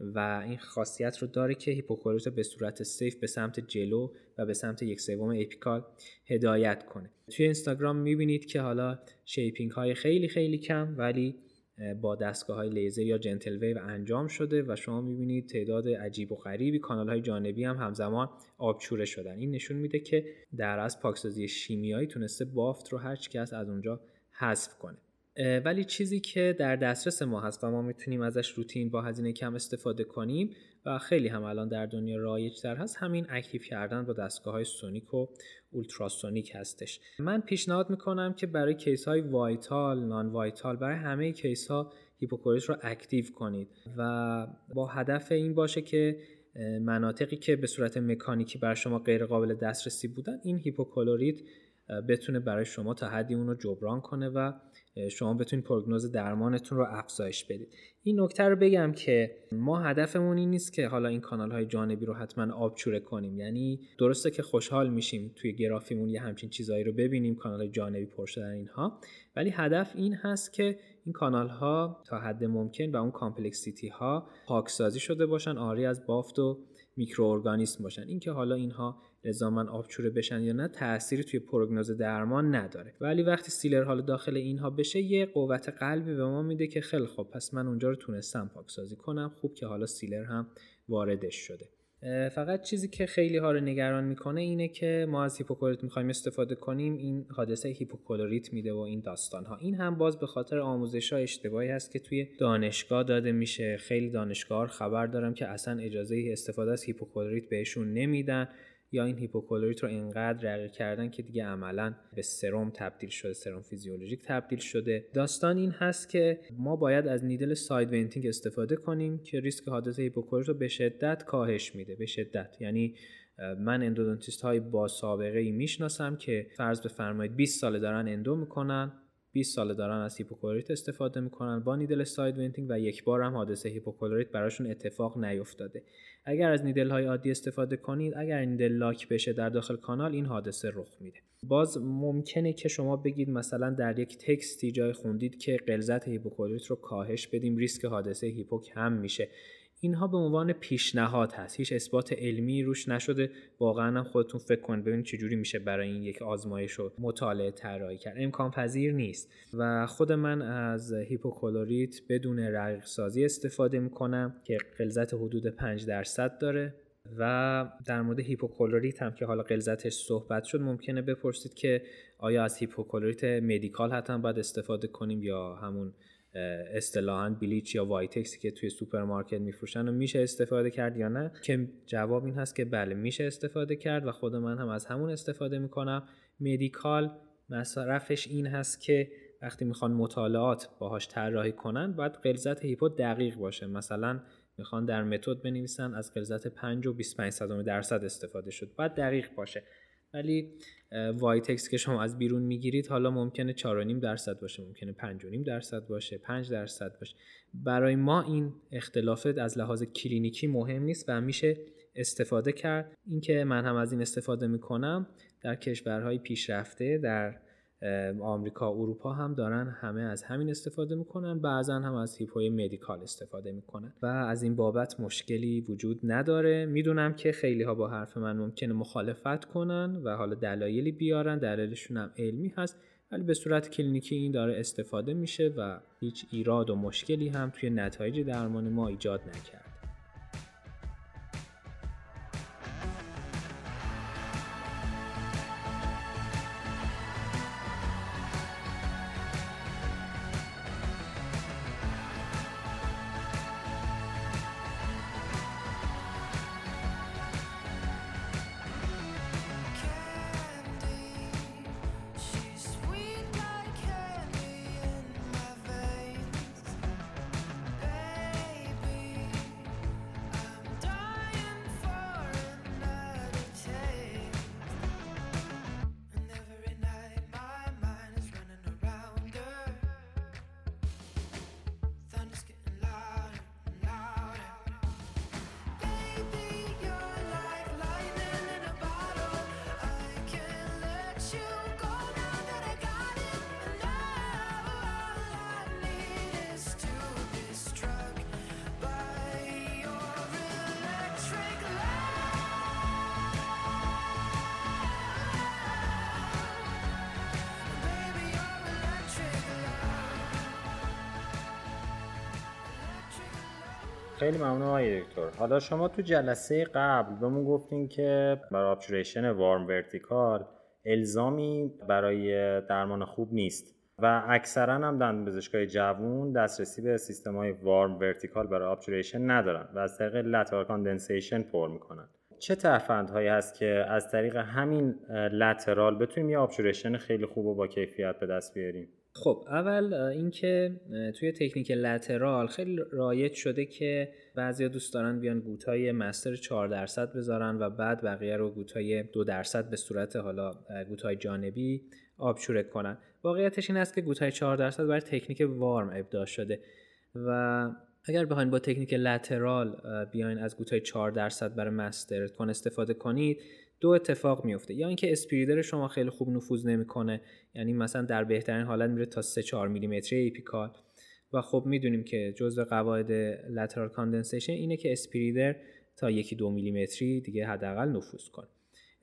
و این خاصیت رو داره که هیپوکلوریت رو به صورت سیف به سمت جلو و به سمت یک سوم اپیکال هدایت کنه. توی اینستاگرام میبینید که حالا شیپینگ های خیلی خیلی کم ولی با دستگاه های لیزر یا جنتل ویو انجام شده و شما میبینید تعداد عجیب و غریبی کانال های جانبی هم همزمان آبچوره شدن. این نشون میده که در اصل پاکسازی شیمیایی تونسته بافت رو هر چی که هست از اونجا حذف کنه. ولی چیزی که در دسترس ما هست و ما میتونیم ازش روتین با هزینه کم استفاده کنیم و خیلی هم الان در دنیا رایج‌تر هست، همین اکتیو کردن با دستگاه‌های سونیک و اولتراسونیک هستش. من پیشنهاد میکنم که برای کیس‌های وایتال، نان وایتال، برای همه کیس‌ها هیپوکلوریت رو اکتیو کنید و با هدف این باشه که مناطقی که به صورت مکانیکی بر شما غیر قابل دسترسی بودن این هیپوکلوریت بتونه برای شما تا حدی اون رو جبران کنه و شما بتونید پروگنوز درمانتون رو افزایش بدید. این نکته رو بگم که ما هدفمون این نیست که حالا این کانال‌های جانبی رو حتما آبچوره کنیم. یعنی درسته که خوشحال میشیم توی گرافیمون یه همچین چیزایی رو ببینیم، کانال‌های جانبی پر شدن اینها، ولی هدف این هست که این کانال‌ها تا حد ممکن و اون کامپلکسیتی ها پاکسازی شده باشن، آری از بافت و میکروارگانیسم باشن. این که حالا اینها لزاما آبچوره بشن یا نه تأثیری توی پروگنوز درمان نداره، ولی وقتی سیلر حالا داخل اینها بشه یه قوت قلبی به ما میده که خیلی خب پس من اونجا رو تونستم پاکسازی کنم، خوب که حالا سیلر هم واردش شده. فقط چیزی که خیلی ها رو نگران میکنه اینه که ما از هیپوکلوریت میخوایم استفاده کنیم، این حادثه هیپوکلوریت میده و این داستان ها. این هم باز به خاطر آموزش ها اشتباهی هست که توی دانشگاه داده میشه. خیلی دانشگاه خبر دارم که اصلا اجازه استفاده از هیپوکلوریت بهشون نمیدن، یا این هیپوکلوریت رو اینقدر رقیق کردن که دیگه عملاً به سرم تبدیل شده، سرم فیزیولوژیک تبدیل شده. داستان این هست که ما باید از نیدل ساید ونتینگ استفاده کنیم که ریسک حادثه هیپوکلوریت رو به شدت کاهش میده، به شدت. یعنی من اندودونتیست های با سابقه ای میشناسم که فرض بفرمایید بیست ساله دارن اندو میکنن، بیست ساله دارن از هیپوکلوریت استفاده میکنن با نیدل ساید ونتینگ و یک بار هم حادثه هیپوکلوریت براشون اتفاق نیفتاده. اگر از نیدل های عادی استفاده کنید، اگر نیدل لاک بشه در داخل کانال، این حادثه رخ میده. باز ممکنه که شما بگید مثلا در یک تکستی جای خوندید که غلظت هیپوکلوریت رو کاهش بدیم ریسک حادثه هیپو کم میشه. اینها به عنوان پیشنهاد هست، هیچ اثبات علمی روش نشده. واقعا هم خودتون فکر کنید ببینید چجوری میشه برای این یک آزمایش رو مطالعه طراحی کرد. امکان پذیر نیست و خود من از هیپوکلوریت بدون رقیق سازی استفاده میکنم که غلظت حدود پنج درصد داره. و در مورد هیپوکلوریت هم که حالا غلظتش صحبت شد، ممکنه بپرسید که آیا از هیپوکلوریت مدیکال حتما باید استفاده کنیم یا همون اصطلاحاً بلیچ یا وایتکسی که توی سوپرمارکت میفروشن و میشه استفاده کرد یا نه؟ که جواب این هست که بله میشه استفاده کرد و خود من هم از همون استفاده میکنم. مدیکال مصرفش این هست که وقتی میخوان مطالعات باهاش طراحی کنن باید غلظت هیپو دقیق باشه. مثلا میخوان در متد بنویسن از غلظت پنج و بیست و پنج صدم درصد استفاده شد، باید دقیق باشه. ولی وایتکس که شما از بیرون میگیرید حالا ممکنه چهار و نیم درصد باشه، ممکنه پنج و نیم درصد باشه، پنج درصد باشه. برای ما این اختلافات از لحاظ کلینیکی مهم نیست و میشه استفاده کرد. این که من هم از این استفاده میکنم، در کشورهای پیشرفته در آمریکا، اروپا هم دارن همه از همین استفاده میکنن، بعضا هم از هیپوی مدیکال استفاده میکنن و از این بابت مشکلی وجود نداره. میدونم که خیلی ها با حرف من ممکنه مخالفت کنن و حالا دلایلی بیارن، دلایلشون هم علمی هست، ولی به صورت کلینیکی این داره استفاده میشه و هیچ ایراد و مشکلی هم توی نتایج درمان ما ایجاد نکرد. خیلی ممنون آقای دکتر. حالا شما تو جلسه قبل بهمون گفتین که برای ابچوریشن وارم ورتیکال الزامی برای درمان خوب نیست و اکثرا هم دندانپزشکای جوون دسترسی به سیستم‌های وارم ورتیکال برای ابچوریشن ندارن و از طریق لترال کاندنسیشن پر میکنن. چه ترفندهایی هست که از طریق همین لترال بتونیم یه ابچوریشن خیلی خوب و با کیفیت به دست بیاریم؟ خب اول اینکه توی تکنیک لترال خیلی رایج شده که بعضیا دوست دارن بیان گوتای مستر چهار درصد بذارن و بعد بقیه رو گوتای دو درصد به صورت حالا گوتای جانبی آبشوره کنن. واقعیتش این است که گوتای چهار درصد برای تکنیک وارم ابداع شده و اگر بخواید با تکنیک لترال بیاین از گوتای چهار درصد برای مستر تون استفاده کنید، دو اتفاق میفته. یا اینکه اسپریدر شما خیلی خوب نفوذ نمیکنه، یعنی مثلا در بهترین حالت میره تا سه چهار میلیمتری ایپیکال و خب میدونیم که جزء قواعد لترال کاندنسیشن اینه که اسپریدر تا یکی دو میلیمتری دیگه حداقل نفوذ کنه.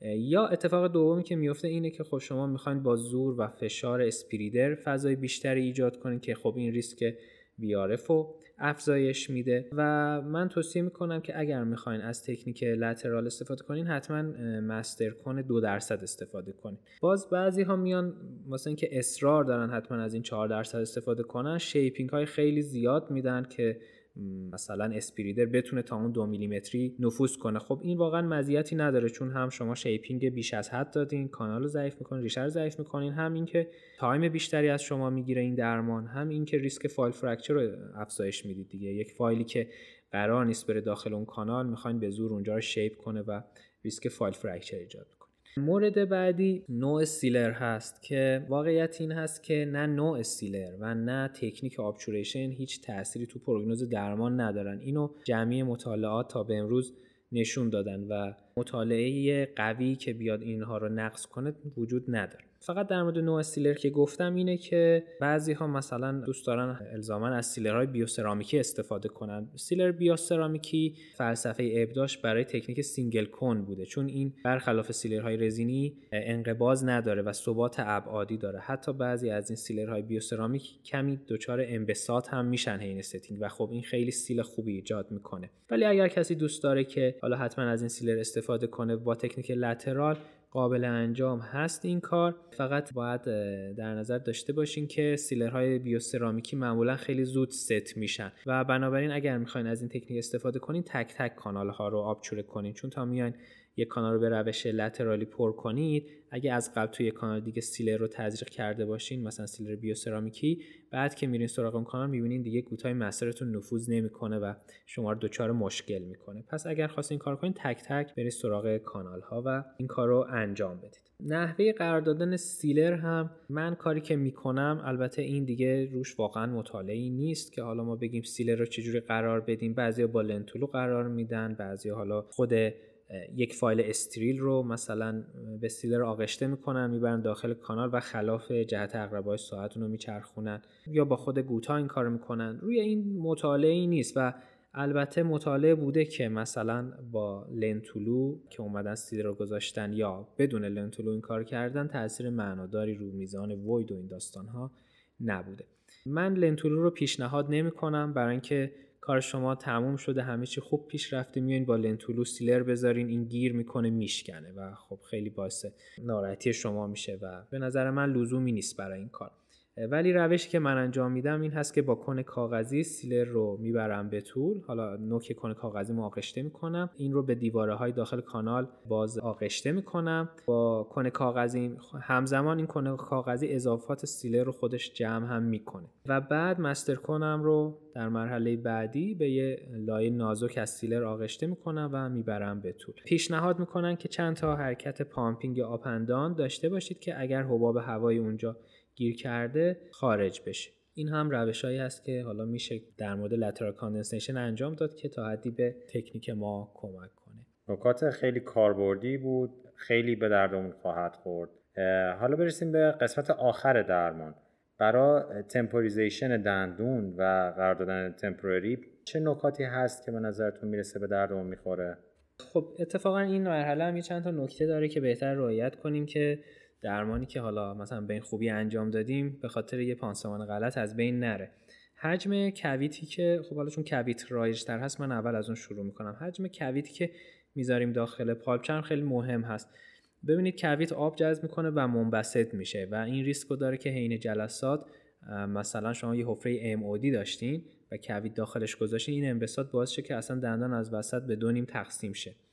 یا اتفاق دومی که میفته اینه که خب شما میخواین با زور و فشار اسپریدر فضای بیشتری ایجاد کنین که خب این ریسک وی آر اف رو افزایش میده و من توصیه میکنم که اگر میخواین از تکنیک لترال استفاده کنین حتما مستر کن دو درصد استفاده کنین. باز بعضی ها میان مثلا اینکه اصرار دارن حتما از این چهار درصد استفاده کنن، شیپینگ های خیلی زیاد میدن که مثلا اسپریدر بتونه تا اون دو میلیمتری نفوذ کنه. خب این واقعا مزیتی نداره، چون هم شما شیپینگ بیش از حد دادین، کانال رو ضعیف میکنین، ریشه رو ضعیف میکنین، هم این که تایم بیشتری از شما میگیره این درمان، هم این که ریسک فایل فرکچر رو افزایش میدید دیگه. یک فایلی که قرار نیست بره داخل اون کانال میخواین به زور اونجا رو شیپ کنه و ریسک فایل فرکچر ایجاد کنه. مورد بعدی نوع سیلر هست که واقعیت این هست که نه نوع سیلر و نه تکنیک ابچوریشن هیچ تأثیری تو پروگنوز درمان ندارن. اینو جمعی مطالعات تا به امروز نشون دادن و مطالعه قوی که بیاد اینها رو نقص کنه وجود نداره. فقط در مورد نوع سیلر که گفتم اینه که بعضی ها مثلا دوست دارن الزاما از سیلرهای بیوسرامیکی استفاده کنن. سیلر بیوسرامیکی فلسفه ابداعش برای تکنیک سینگل کون بوده، چون این برخلاف سیلرهای رزینی انقباض نداره و ثبات ابعادی داره. حتی بعضی از این سیلرهای بیوسرامیک کمی دچار انبساط هم میشن حین ستینگ و خب این خیلی سیل خوبی ایجاد میکنه. ولی اگر کسی دوست داره که حالا حتما از این سیلر استفاده کنه با تکنیک لترال، قابل انجام هست این کار. فقط باید در نظر داشته باشین که سیلرهای بیوسرامیکی معمولا خیلی زود ست میشن و بنابراین اگر میخواین از این تکنیک استفاده کنین تک تک کانال ها رو آبچوره کنین، چون تا میان یک کانال رو به روش لترالی پر کنید، اگه از قبل توی یک کانال دیگه سیلر رو تزریق کرده باشین، مثلا سیلر بیوسرامیکی، بعد که میرین سراغ اون کانال میبینین دیگه گوتای مسترتون نفوذ نمیکنه و شما رو دچار مشکل میکنه. پس اگر خواستین کار کنین تک تک برید سراغ کانال ها و این کار رو انجام بدید. نحوه قرار دادن سیلر هم من کاری که میکنم، البته این دیگه روش واقعا مطالعه‌ای نیست که حالا ما بگیم سیلر رو چجوری قرار بدیم. بعضیا با لنتولو قرار میدن، بعضیا حالا خود یک فایل استریل رو مثلا به سیلر آغشته میکنن میبرن داخل کانال و خلاف جهت عقربه‌های ساعت رو میچرخونن، یا با خود گوتا این کارو میکنن. روی این مطالعه‌ای نیست و البته مطالعه بوده که مثلا با لنتولو که اومدن سیلر رو گذاشتن یا بدون لنتولو این کار کردن تأثیر معناداری رو میزان وید و این داستانها نبوده. من لنتولو رو پیشنهاد نمیکنم، برای اینکه کار شما تموم شده، همه چی خوب پیش رفته، میایین با لنتولو سیلر بذارین، این گیر میکنه میشکنه و خب خیلی باعث ناراحتی شما میشه و به نظر من لزومی نیست برای این کار. ولی روشی که من انجام میدم این هست که با کن کاغذی سیلر رو میبرم به طول، حالا نوک کن کاغذی رو آغشته میکنم، این رو به دیواره های داخل کانال باز آغشته میکنم با کن کاغذی، همزمان این کن کاغذی اضافات سیلر رو خودش جمع هم میکنه و بعد مستر کنم رو در مرحله بعدی به یه لایه نازک از سیلر آغشته میکنم و میبرم به طول. پیشنهاد میکنن که چند تا حرکت پامپینگ یا آپندان داشته باشید که اگر حباب هوایی اونجا گیر کرده خارج بشه. این هم روشایی هست که حالا میشه در مورد لترال کاندنسیشن انجام داد که تا حدی به تکنیک ما کمک کنه. نکات خیلی کاربردی بود، خیلی به دردمون خواهد خورد. حالا برسیم به قسمت آخر درمان. برای تمپوریزیشن دندون و قرار دادن تمپوری چه نکاتی هست که به نظرتون میرسه به دردمون میخوره؟ خب اتفاقا این مرحله هم یه چند تا نکته داره که بهتر رعایت کنیم که درمانی که حالا مثلا به این خوبی انجام دادیم به خاطر یه پانسمان غلط از بین نره. حجم کویتی که خب حالا چون کویت رایج‌تر هست من اول از اون شروع میکنم. حجم کویتی که میذاریم داخل پالپ چرم خیلی مهم هست. ببینید کویت آب جذب میکنه و منبسط میشه و این ریسکو داره که حین جلسات مثلا شما یه حفره ام او دی داشتین و کویت داخلش گذاشتین، این انبساط باعث شه که اصلا دندان از وسط به دو نیم تقسیم شه.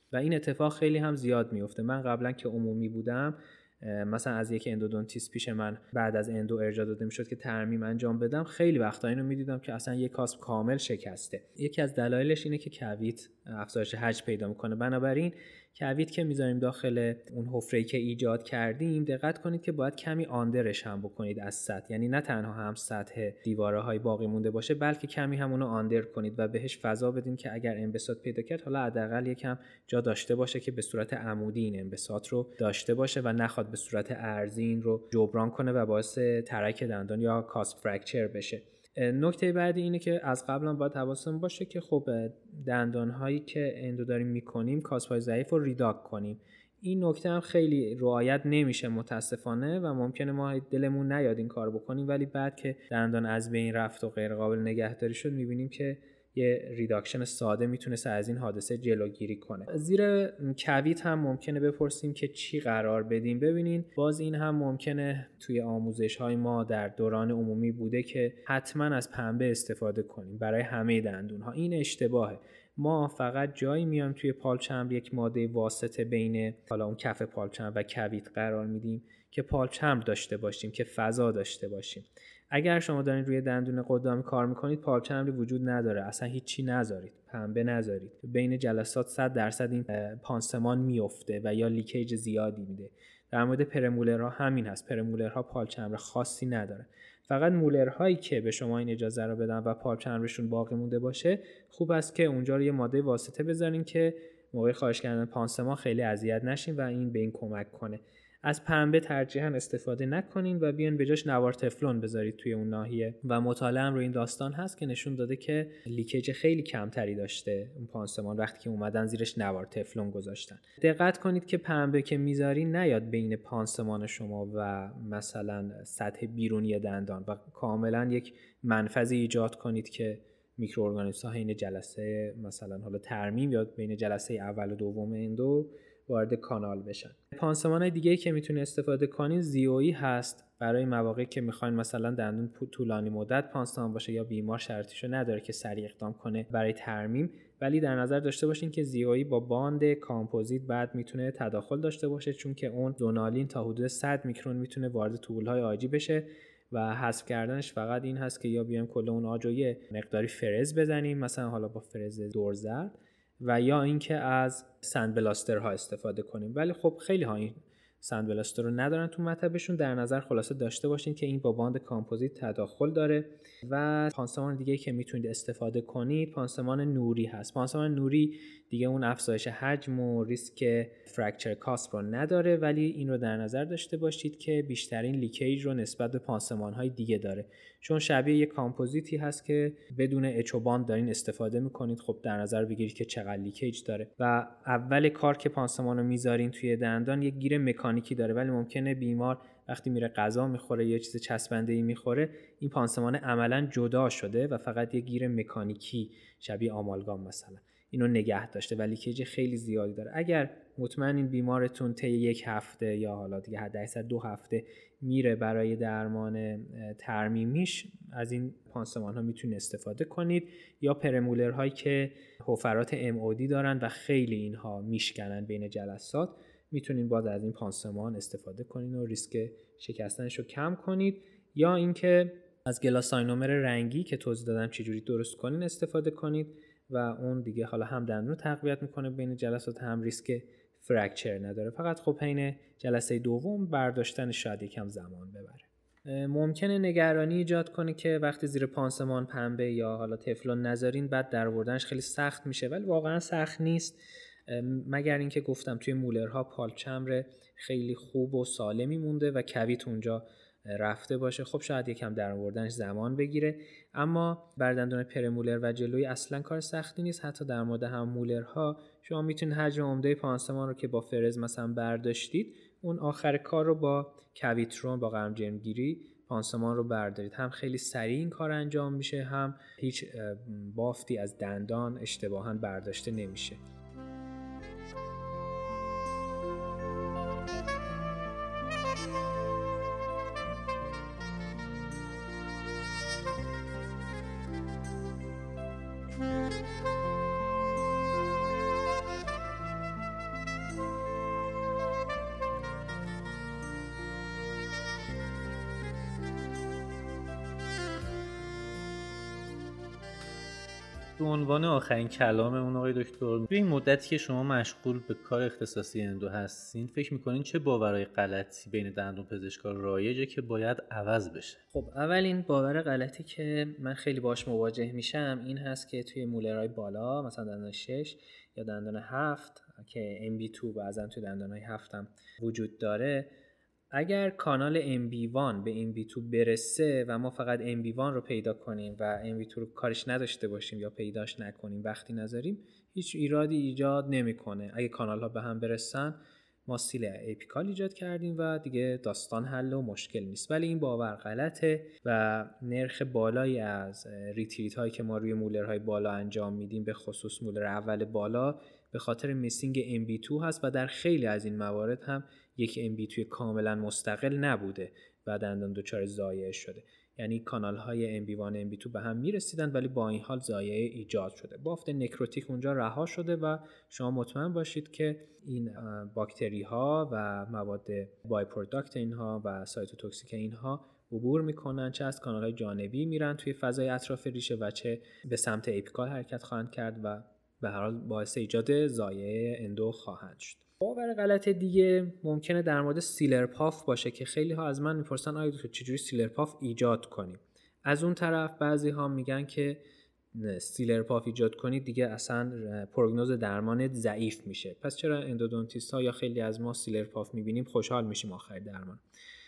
و این اتفاق خیلی هم زیاد میفته. من قبلا که عمومی بودم مثلا از یک اندودونتیست پیش من بعد از اندو ارجاع داده میشد که ترمیم انجام بدم، خیلی وقتا اینو میدیدم که اصلا یک کاسب کامل شکسته. یکی از دلایلش اینه که کویت افزایش حجم پیدا میکنه. بنابراین کویت که میذاریم داخل اون حفره‌ای که ایجاد کردیم، دقت کنید که باید کمی آندرش هم بکنید از سطح، یعنی نه تنها هم سطح دیواره‌های باقی مونده باشه، بلکه کمی هم اونو آندر کنید و بهش فضا بدین که اگر انبساط پیدا کرد حالا حداقل یکم جا داشته باشه که به صورت عمودی این انبساط رو داشته باشه و نخواد به صورت عرضی این رو جبران کنه و باعث ترک دندان یا کاسپ فرکچر بشه. نکته بعدی اینه که از قبل هم باید حواسمون باشه که خب دندان هایی که اندو داریم میکنیم کاسپ های ضعیف رو ریداک کنیم. این نکته هم خیلی رعایت نمیشه متاسفانه و ممکنه ما دلمون نیاد این کار بکنیم، ولی بعد که دندان از بین رفت و غیر قابل نگهداری شد میبینیم که یه ریداکشن ساده میتونست از این حادثه جلوگیری کنه. زیر کویت هم ممکنه بپرسیم که چی قرار بدیم. ببینین باز این هم ممکنه توی آموزش های ما در دوران عمومی بوده که حتما از پنبه استفاده کنیم برای همه دندون ها. این اشتباهه. ما فقط جایی میام توی پالچمبر یک ماده واسطه بین حالا اون کف پالچمبر و کویت قرار میدیم که پالچمبر داشته باشیم، که فضا داشته باشیم. اگر شما دارین روی دندون قدامی کار میکنید پالچمبری وجود نداره، اصلا هیچی نذارید، پنبه نذارید. بین جلسات صد درصد این پانسمان میفته و یا لیکیج زیادی میده. در مورد پرمولرها همین هست. پرمولرها پالچمبر خاصی نداره. فقط مولرهایی که به شما این اجازه رو بدن و پالچمبرشون باقی مونده باشه، خوب است که اونجا رو یه ماده واسطه بذارین که موقع خارج کردن پانسمان خیلی اذیت نشین و این به این کمک کنه. از پنبه ترجیحاً استفاده نکنین و بیان به جاش نوار تفلون بذارید توی اون ناحیه. و مطالعه هم روی این داستان هست که نشون داده که لیکیج خیلی کمتری داشته اون پانسمان وقتی که اومدن زیرش نوار تفلون گذاشتن. دقت کنید که پنبه که میذارین نیاد بین پانسمان شما و مثلا سطح بیرونی دندان و کاملاً یک منفذی ایجاد کنید که میکروارگانیسم‌ها این جلسه مثلا حالا ترمیم یا بین جلسه اول و دوم اندو وارد کانال بشن. پانسمان‌های دیگه‌ای که میتونید استفاده کنین زیویی هست برای مواقعی که میخواین مثلا دندون طولانی مدت پانسمان باشه یا بیمار شرطیشو نداره که سریع اقدام کنه برای ترمیم، ولی در نظر داشته باشین که زیویی با باند کامپوزیت بعد میتونه تداخل داشته باشه، چون که اون زونالین تا حدود صد میکرون میتونه وارد توبول‌های آجی بشه و حذف کردنش فقط این هست که یا بیایم کل اون آج رو یه مقداری فرز بزنیم، مثلا حالا با فرز دورزرد، و یا اینکه از سند بلاسترها استفاده کنیم. ولی خب خیلی ها این سند بلاستر رو ندارن تو مطبشون. در نظر خلاصه داشته باشین که این با باند کامپوزیت تداخل داره. و پانسمان دیگه که میتونید استفاده کنید پانسمان نوری هست. پانسمان نوری دیگه اون افزایش حجم و ریسک فرکچر کاسپ رو نداره، ولی این رو در نظر داشته باشید که بیشترین لیکیج رو نسبت به پانسمان‌های دیگه داره، چون شبیه یک کامپوزیتی هست که بدون اچ و باند دارین استفاده میکنید. خب در نظر بگیرید که چقدر لیکیج داره و اول کار که پانسمان رو میذارین توی دندان یک گیر مکانیکی داره، ولی ممکنه بیمار وقتی میره غذا میخوره یا چیز چسبنده‌ای میخوره این پانسمان عملاً جدا شده و فقط یک گیر مکانیکی شبیه آمالگام مثلا اینو نگه داشته و لیکیج خیلی زیادی داره. اگر مطمئنین بیمارتون طی یک هفته یا حالا دیگه حداکثر دو هفته میره برای درمان ترمیمیش، از این پانسمان ها میتونید استفاده کنید. یا پرمولر هایی که حفرات ام او دی دارن و خیلی اینها میشکنن بین جلسات، میتونید باز از این پانسمان استفاده کنید و ریسک شکستنش رو کم کنید. یا اینکه از گلاساینومر رنگی که توضیح دادم چجوری درست کنین استفاده کنید و اون دیگه حالا هم دندون رو تقویت میکنه بین جلسات، هم ریسک فرکچر نداره. فقط خب حین جلسه دوم برداشتن شاید یکم زمان ببره. ممکنه نگرانی ایجاد کنه که وقتی زیر پانسمان پنبه یا حالا تفلون نذارین بعد درآوردنش خیلی سخت میشه، ولی واقعا سخت نیست، مگر اینکه گفتم توی مولرها پالچمبر خیلی خوب و سالمی مونده و کویت اونجا رفته باشه. خب شاید یکم درآوردنش زمان بگیره، اما بر دندان پرمولر و جلویی اصلا کار سختی نیست. حتی در مورد هم مولرها شما میتونید حجم عمده پانسمان رو که با فرز مثلا برداشتید، اون آخر کار رو با کویترون با قرمجرم گیری پانسمان رو بردارید. هم خیلی سریع این کار انجام میشه، هم هیچ بافتی از دندان اشتباهاً برداشته نمیشه. به عنوان آخرین کلاممون آقای دکتر، توی این مدتی که شما مشغول به کار اختصاصی اندو هستین فکر میکنین چه باورهای غلطی بین دندون پزشکا رایجه که باید عوض بشه؟ خب اولین باور غلطی که من خیلی باش مواجه میشم این هست که توی مولرهای بالا مثلا دندان شش یا دندان هفت که ام بی دو بعضا توی دندانهای هفت هم وجود داره، اگر کانال ام بی وان به ام بی دو برسه و ما فقط ام بی وان رو پیدا کنیم و ام بی دو رو کارش نداشته باشیم یا پیداش نکنیم وقتی نذاریم، هیچ ایرادی ایجاد نمیکنه. اگه کانال ها به هم برسن ما سیل اپیکال ایجاد کردیم و دیگه داستان حل و مشکل نیست. ولی این باور غلطه و نرخ بالایی از ریتریت هایی که ما روی مولرهای بالا انجام میدیم، به خصوص مولر اول بالا، به خاطر میسینگ ام بی دو هست و در خیلی از این موارد هم یک ام بی دو کاملا مستقل نبوده و دندان دچار ضایعه شده. یعنی کانال های ام بی وان ام بی دو به هم میرسیدن ولی با این حال ضایعه ایجاد شده. بافت نکروتیک اونجا رها شده و شما مطمئن باشید که این باکتری ها و مواد بای پروداکت اینها و سایتوتوکسیک اینها عبور میکنن، چه از کانال های جانبی میرن توی فضای اطراف ریشه و چه به سمت اپیکال حرکت خواهند کرد و به هر حال باعث ایجاد ضایعه اندو خواهند شد. باور غلط دیگه ممکنه در مورد سیلر پاف باشه که خیلی ها از من میپرسن آیا دکتر چجوری سیلر پاف ایجاد کنیم. از اون طرف بعضی ها میگن که سیلر پاف ایجاد کنید دیگه اصلا پروگنوز درمان ضعیف میشه، پس چرا اندودونتیست ها یا خیلی از ما سیلر پاف میبینیم خوشحال میشیم آخر درمان.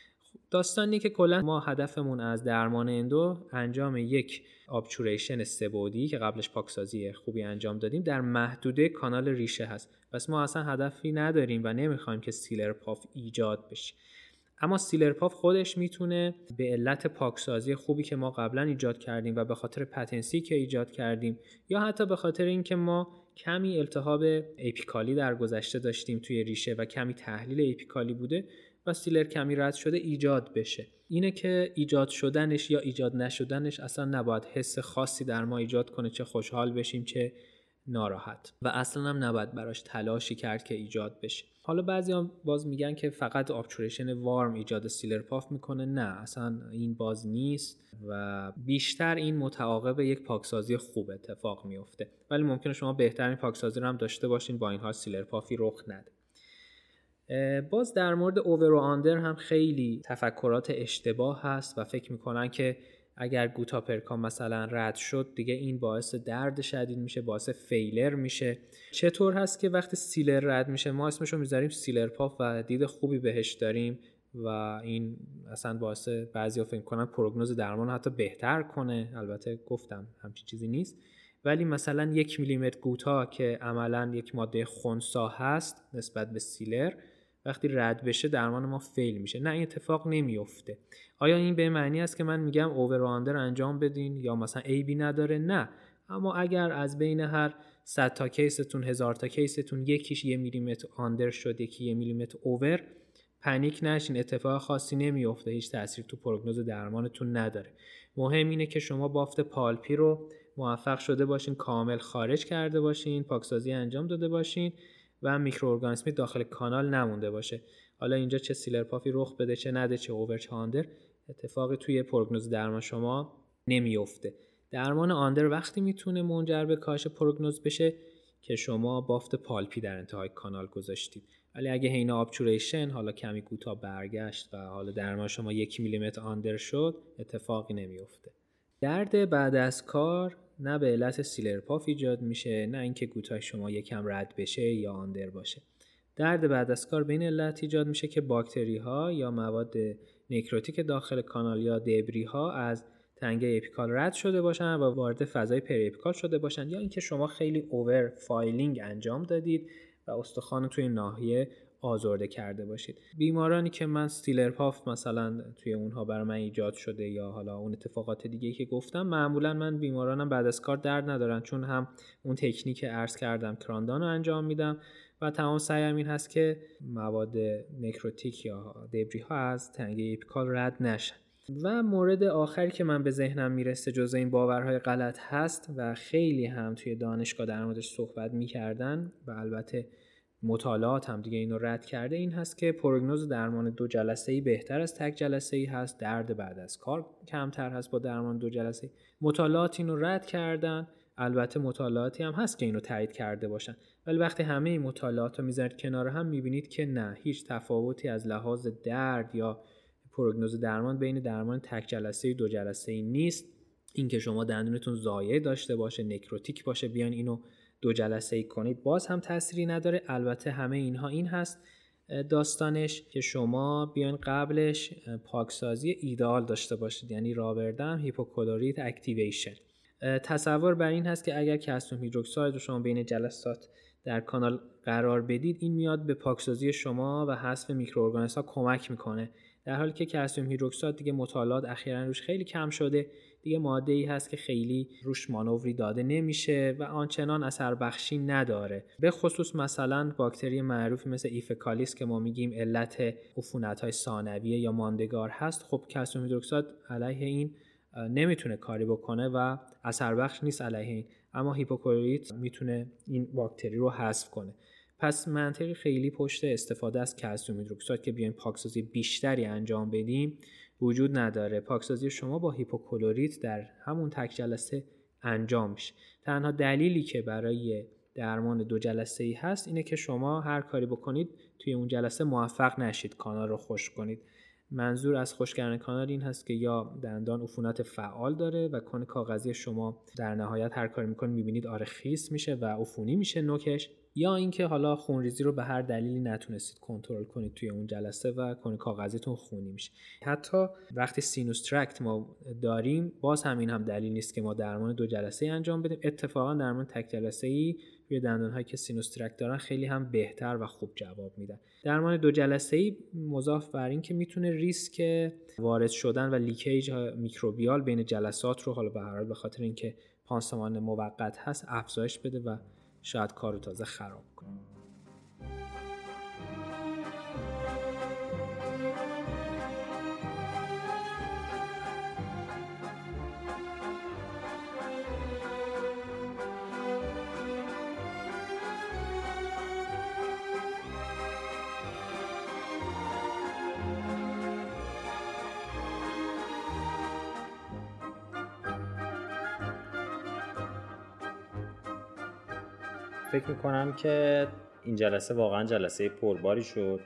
داستانی که کلا ما هدفمون از درمان اندو انجام یک ابچوریشن سه‌بعدی که قبلش پاکسازی خوبی انجام دادیم در محدوده کانال ریشه هست. پس ما اصلا هدفی نداریم و نمیخوایم که سیلر پاف ایجاد بشه. اما سیلر پاف خودش میتونه به علت پاکسازی خوبی که ما قبلا ایجاد کردیم و به خاطر پتنسی که ایجاد کردیم یا حتی به خاطر اینکه ما کمی التهاب اپیکالی در گذشته داشتیم توی ریشه و کمی تحلیل اپیکالی بوده و سیلر کمی رد شده ایجاد بشه. اینه که ایجاد شدنش یا ایجاد نشدنش اصلا نباید حس خاصی در ما ایجاد کنه، چه خوشحال بشیم چه ناراحت، و اصلا هم نباید براش تلاشی کرد که ایجاد بشه. حالا بعضی هم باز میگن که فقط ابچوریشن وارم ایجاد سیلر پاف میکنه. نه، اصلا این باز نیست و بیشتر این متعاقب یک پاکسازی خوب اتفاق میفته، ولی ممکنه شما بهترین پاکسازی رو هم داشته باشین با این حال سیلر پافی رخ نده. باز در مورد اوور و آندر هم خیلی تفکرات اشتباه هست و فکر میکنن که اگر گوتاپرکام مثلا رد شد دیگه این باعث درد شدید میشه، باعث فیلر میشه. چطور هست که وقتی سیلر رد میشه ما اسمشو میذاریم سیلر پاف و دید خوبی بهش داریم و این اصلا باعث بعضیا فکر کنن پروگنوز درمان حتی بهتر کنه. البته گفتم همچین چیزی نیست، ولی مثلا یک میلیمتر گوتا که عملا یک ماده خنثی هست نسبت به سیلر وقتی رد بشه درمان ما فیل میشه. نه، این اتفاق نمیفته. آیا این به معنی است که من میگم اوور و آندر انجام بدین یا مثلا ای بی نداره؟ نه، اما اگر از بین هر صد تا کیستون هزار تا کیستون یکیش یه میلیمتر آندر شد یکی یه میلیمتر اوور، پنیک نشین، اتفاق خاصی نمیفته، هیچ تأثیر تو پروگنوز درمانتون نداره. مهم اینه که شما بافت پالپی رو موفق شده باشین کامل خارج کرده باشین، پاکسازی انجام داده باشین و میکروارگانیسمی داخل کانال نمونده باشه. حالا اینجا چه سیلر پافی رخ بده چه نده، چه اوور چه آندر، اتفاقی توی پروگنوز درمان شما نمیفته. درمان آندر وقتی میتونه منجر به کاهش پروگنوز بشه که شما بافت پالپی در انتهای کانال گذاشتید. ولی اگه حین ابچوریشن حالا کمی کوتاه برگشت و حالا درمان شما یک میلیمتر آندر شد، اتفاقی نمیفته. درد بعد از کار نه به علت سیلر پاف ایجاد میشه نه اینکه گوتای شما یکم رد بشه یا آندر باشه. درد بعد از کار به این علت ایجاد میشه که باکتری ها یا مواد نکروتیک داخل کانال یا دبری ها از تنگه اپیکال رد شده باشن و وارد فضای پری اپیکال شده باشن، یا اینکه شما خیلی اوور فایلینگ انجام دادید و استخوان توی ناحیه آزرده کرده باشید. بیمارانی که من سیلر پاف مثلا توی اونها برای من ایجاد شده یا حالا اون اتفاقات دیگه که گفتم، معمولا من بیمارانم بعد از کار درد ندارن چون هم اون تکنیک عرض کردم کراندان رو انجام میدم و تمام سعیم این هست که مواد نکروتیک یا دبری ها از تنگه اپیکال رد نشن. و مورد آخری که من به ذهنم میرسه جزء این باورهای غلط هست و خیلی هم توی دانشگاه در موردش صحبت میکردن و البته مطالعات هم دیگه اینو رد کرده، این هست که پروگنوز درمان دو جلسه‌ای بهتر از تک جلسه‌ای هست، درد بعد از کار کمتر هست با درمان دو جلسه‌ای. مطالعات اینو رد کردن، البته مطالعاتی هم هست که اینو تایید کرده باشن، ولی وقتی همه این مطالعات رو میذارید کنار هم میبینید که نه، هیچ تفاوتی از لحاظ درد یا پروگنوز درمان بین درمان تک جلسه‌ای دو جلسه‌ای نیست. اینکه شما دندونتون زایه داشته باشه، نکروتیک باشه، بیان اینو دو جلسه‌ای کنید باز هم تأثیری نداره. البته همه اینها این هست داستانش که شما بیان قبلش پاکسازی ایدئال داشته باشید، یعنی رابردم هیپوکلوریت اکتیویشن. تصور بر این هست که اگر کلسیم هیدروکساید رو شما بین جلسات در کانال قرار بدید، این میاد به پاکسازی شما و حذف میکروارگانیسم‌ها کمک میکنه، در حالی که کلسیم هیدروکساید دیگه مطالعات اخیراً روش خیلی کم شده، دیگه ماده‌ای هست که خیلی روش مانوری داده نمیشه و آنچنان اثر بخشی نداره. به خصوص مثلا باکتری معروفی مثل ایفکالیس که ما میگیم علت عفونت‌های ثانویه یا ماندگار هست، خب کلسیم هیدروکساید علیه این نمیتونه کاری بکنه و اثر بخش نیست علیه این، اما هیپوکلوریت میتونه این باکتری رو حذف کنه. پس منطقی خیلی پشت استفاده از کلسیم هیدروکساید که بیایم پاکسازی بیشتری انجام بدیم وجود نداره. پاکسازی شما با هیپوکلوریت در همون تک جلسه انجام میشه. تنها دلیلی که برای درمان دو جلسه‌ای هست اینه که شما هر کاری بکنید توی اون جلسه موفق نشید کانال رو خشک کنید. منظور از خشک کردن کانال این هست که یا دندان عفونت فعال داره و کان کاغذی شما در نهایت هر کاری میکنید میبینید آره خیس میشه و عفونی میشه نوکش، یا اینکه حالا خونریزی رو به هر دلیلی نتونستید کنترل کنید توی اون جلسه و کان کاغذیتون خونی میشه. حتی وقتی سینوس ترکت ما داریم باز همین هم دلیل نیست که ما درمان دو جلسه‌ای انجام بدیم. اتفاقا درمان تک جلسه‌ای روی دندان‌هایی که سینوس ترکت دارن خیلی هم بهتر و خوب جواب میدن. درمان دو جلسه‌ای مضاف بر این که میتونه ریسک وارد شدن و لیکیج میکروبیال بین جلسات رو حالا به هر حال به خاطر اینکه پانسمان موقت هست افزایش بده و شاید کارو تازه خراب کنه. فکر میکنم که این جلسه واقعا جلسه پرباری شد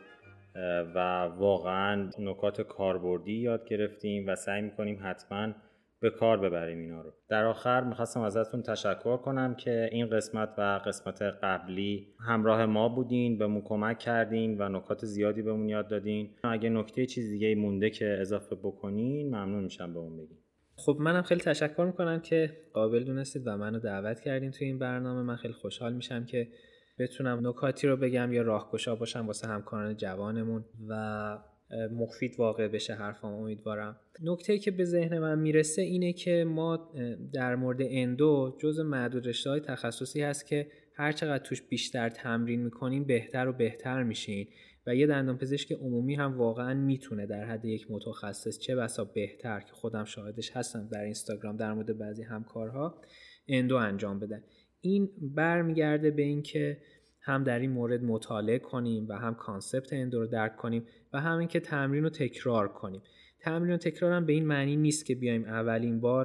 و واقعا نکات کاربردی یاد گرفتیم و سعی میکنیم حتما به کار ببریم اینا رو. در آخر میخواستم ازتون تشکر کنم که این قسمت و قسمت قبلی همراه ما بودین، بهمون کمک کردین و نکات زیادی بهمون یاد دادین. اگه نکته چیز دیگه مونده که اضافه بکنین ممنون میشم بهمون بگین. خب منم خیلی تشکر میکنم که قابل دونستید و منو دعوت کردین توی این برنامه. من خیلی خوشحال میشم که بتونم نکاتی رو بگم یا راهگشا باشم واسه همکاران جوانمون و مفید واقع بشه حرفام. امیدوارم. نکته‌ای که به ذهن من میرسه اینه که ما در مورد اندو جزء معدود رشته‌های تخصصی هست که هر چقدر توش بیشتر تمرین میکنین بهتر و بهتر میشین و یه دندانپزشک عمومی هم واقعا میتونه در حد یک متخصص چه بسا بهتر که خودم شاهدش هستم در اینستاگرام در مورد بعضی همکارها اندو انجام بدن. این برمیگرده به این که هم در این مورد مطالعه کنیم و هم کانسپت اندو رو درک کنیم و هم این که تمرین رو تکرار کنیم. تمرین و تکرار هم به این معنی نیست که بیایم اولین بار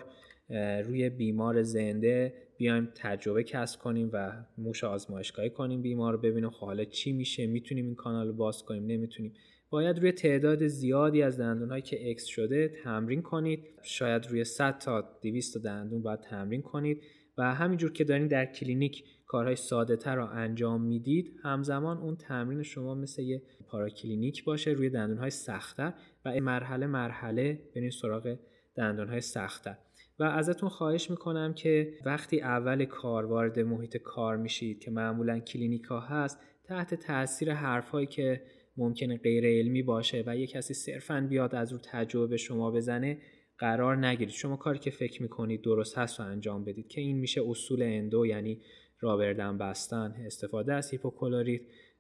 روی بیمار زنده بیایم تجربه کسب کنیم و موش آزمایشگاهی کنیم بیمار رو ببینیم حالا چی میشه، میتونیم این کانال رو باز کنیم نمیتونیم. باید روی تعداد زیادی از دندون‌هایی که اکس شده تمرین کنید. شاید روی صد تا دویست تا دندون باید تمرین کنید و همینجور که دارین در کلینیک کارهای ساده تر رو انجام میدید همزمان اون تمرین شما مثل یه پاراکلینیک باشه روی دندون‌های سخت‌تر و مرحله مرحله برین سراغ دندون‌های سخت‌تر. و ازتون خواهش میکنم که وقتی اول کار وارد محیط کار میشید که معمولا کلینیکا هست، تحت تاثیر حرفایی که ممکنه غیر علمی باشه و یک کسی صرفاً بیاد از رو تجربه به شما بزنه قرار نگیرید. شما کاری که فکر میکنید درست هست رو انجام بدید که این میشه اصول اندو، یعنی رابردن بستن، استفاده از هیپوکلوریت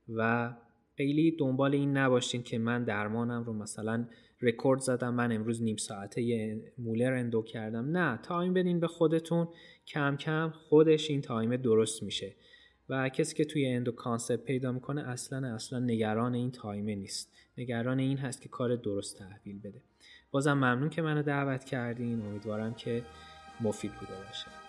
و خیلی دنبال این نباشین که من درمانم رو مثلا رکورد زدم، من امروز نیم ساعته یه مولر اندو کردم. نه، تایم بدین به خودتون، کم کم خودش این تایم درست میشه و کسی که توی اندو کانسپت پیدا میکنه اصلا اصلا نگران این تایمه نیست، نگران این هست که کار درست تحویل بده. بازم ممنون که منو دعوت کردین، امیدوارم که مفید بوده باشه.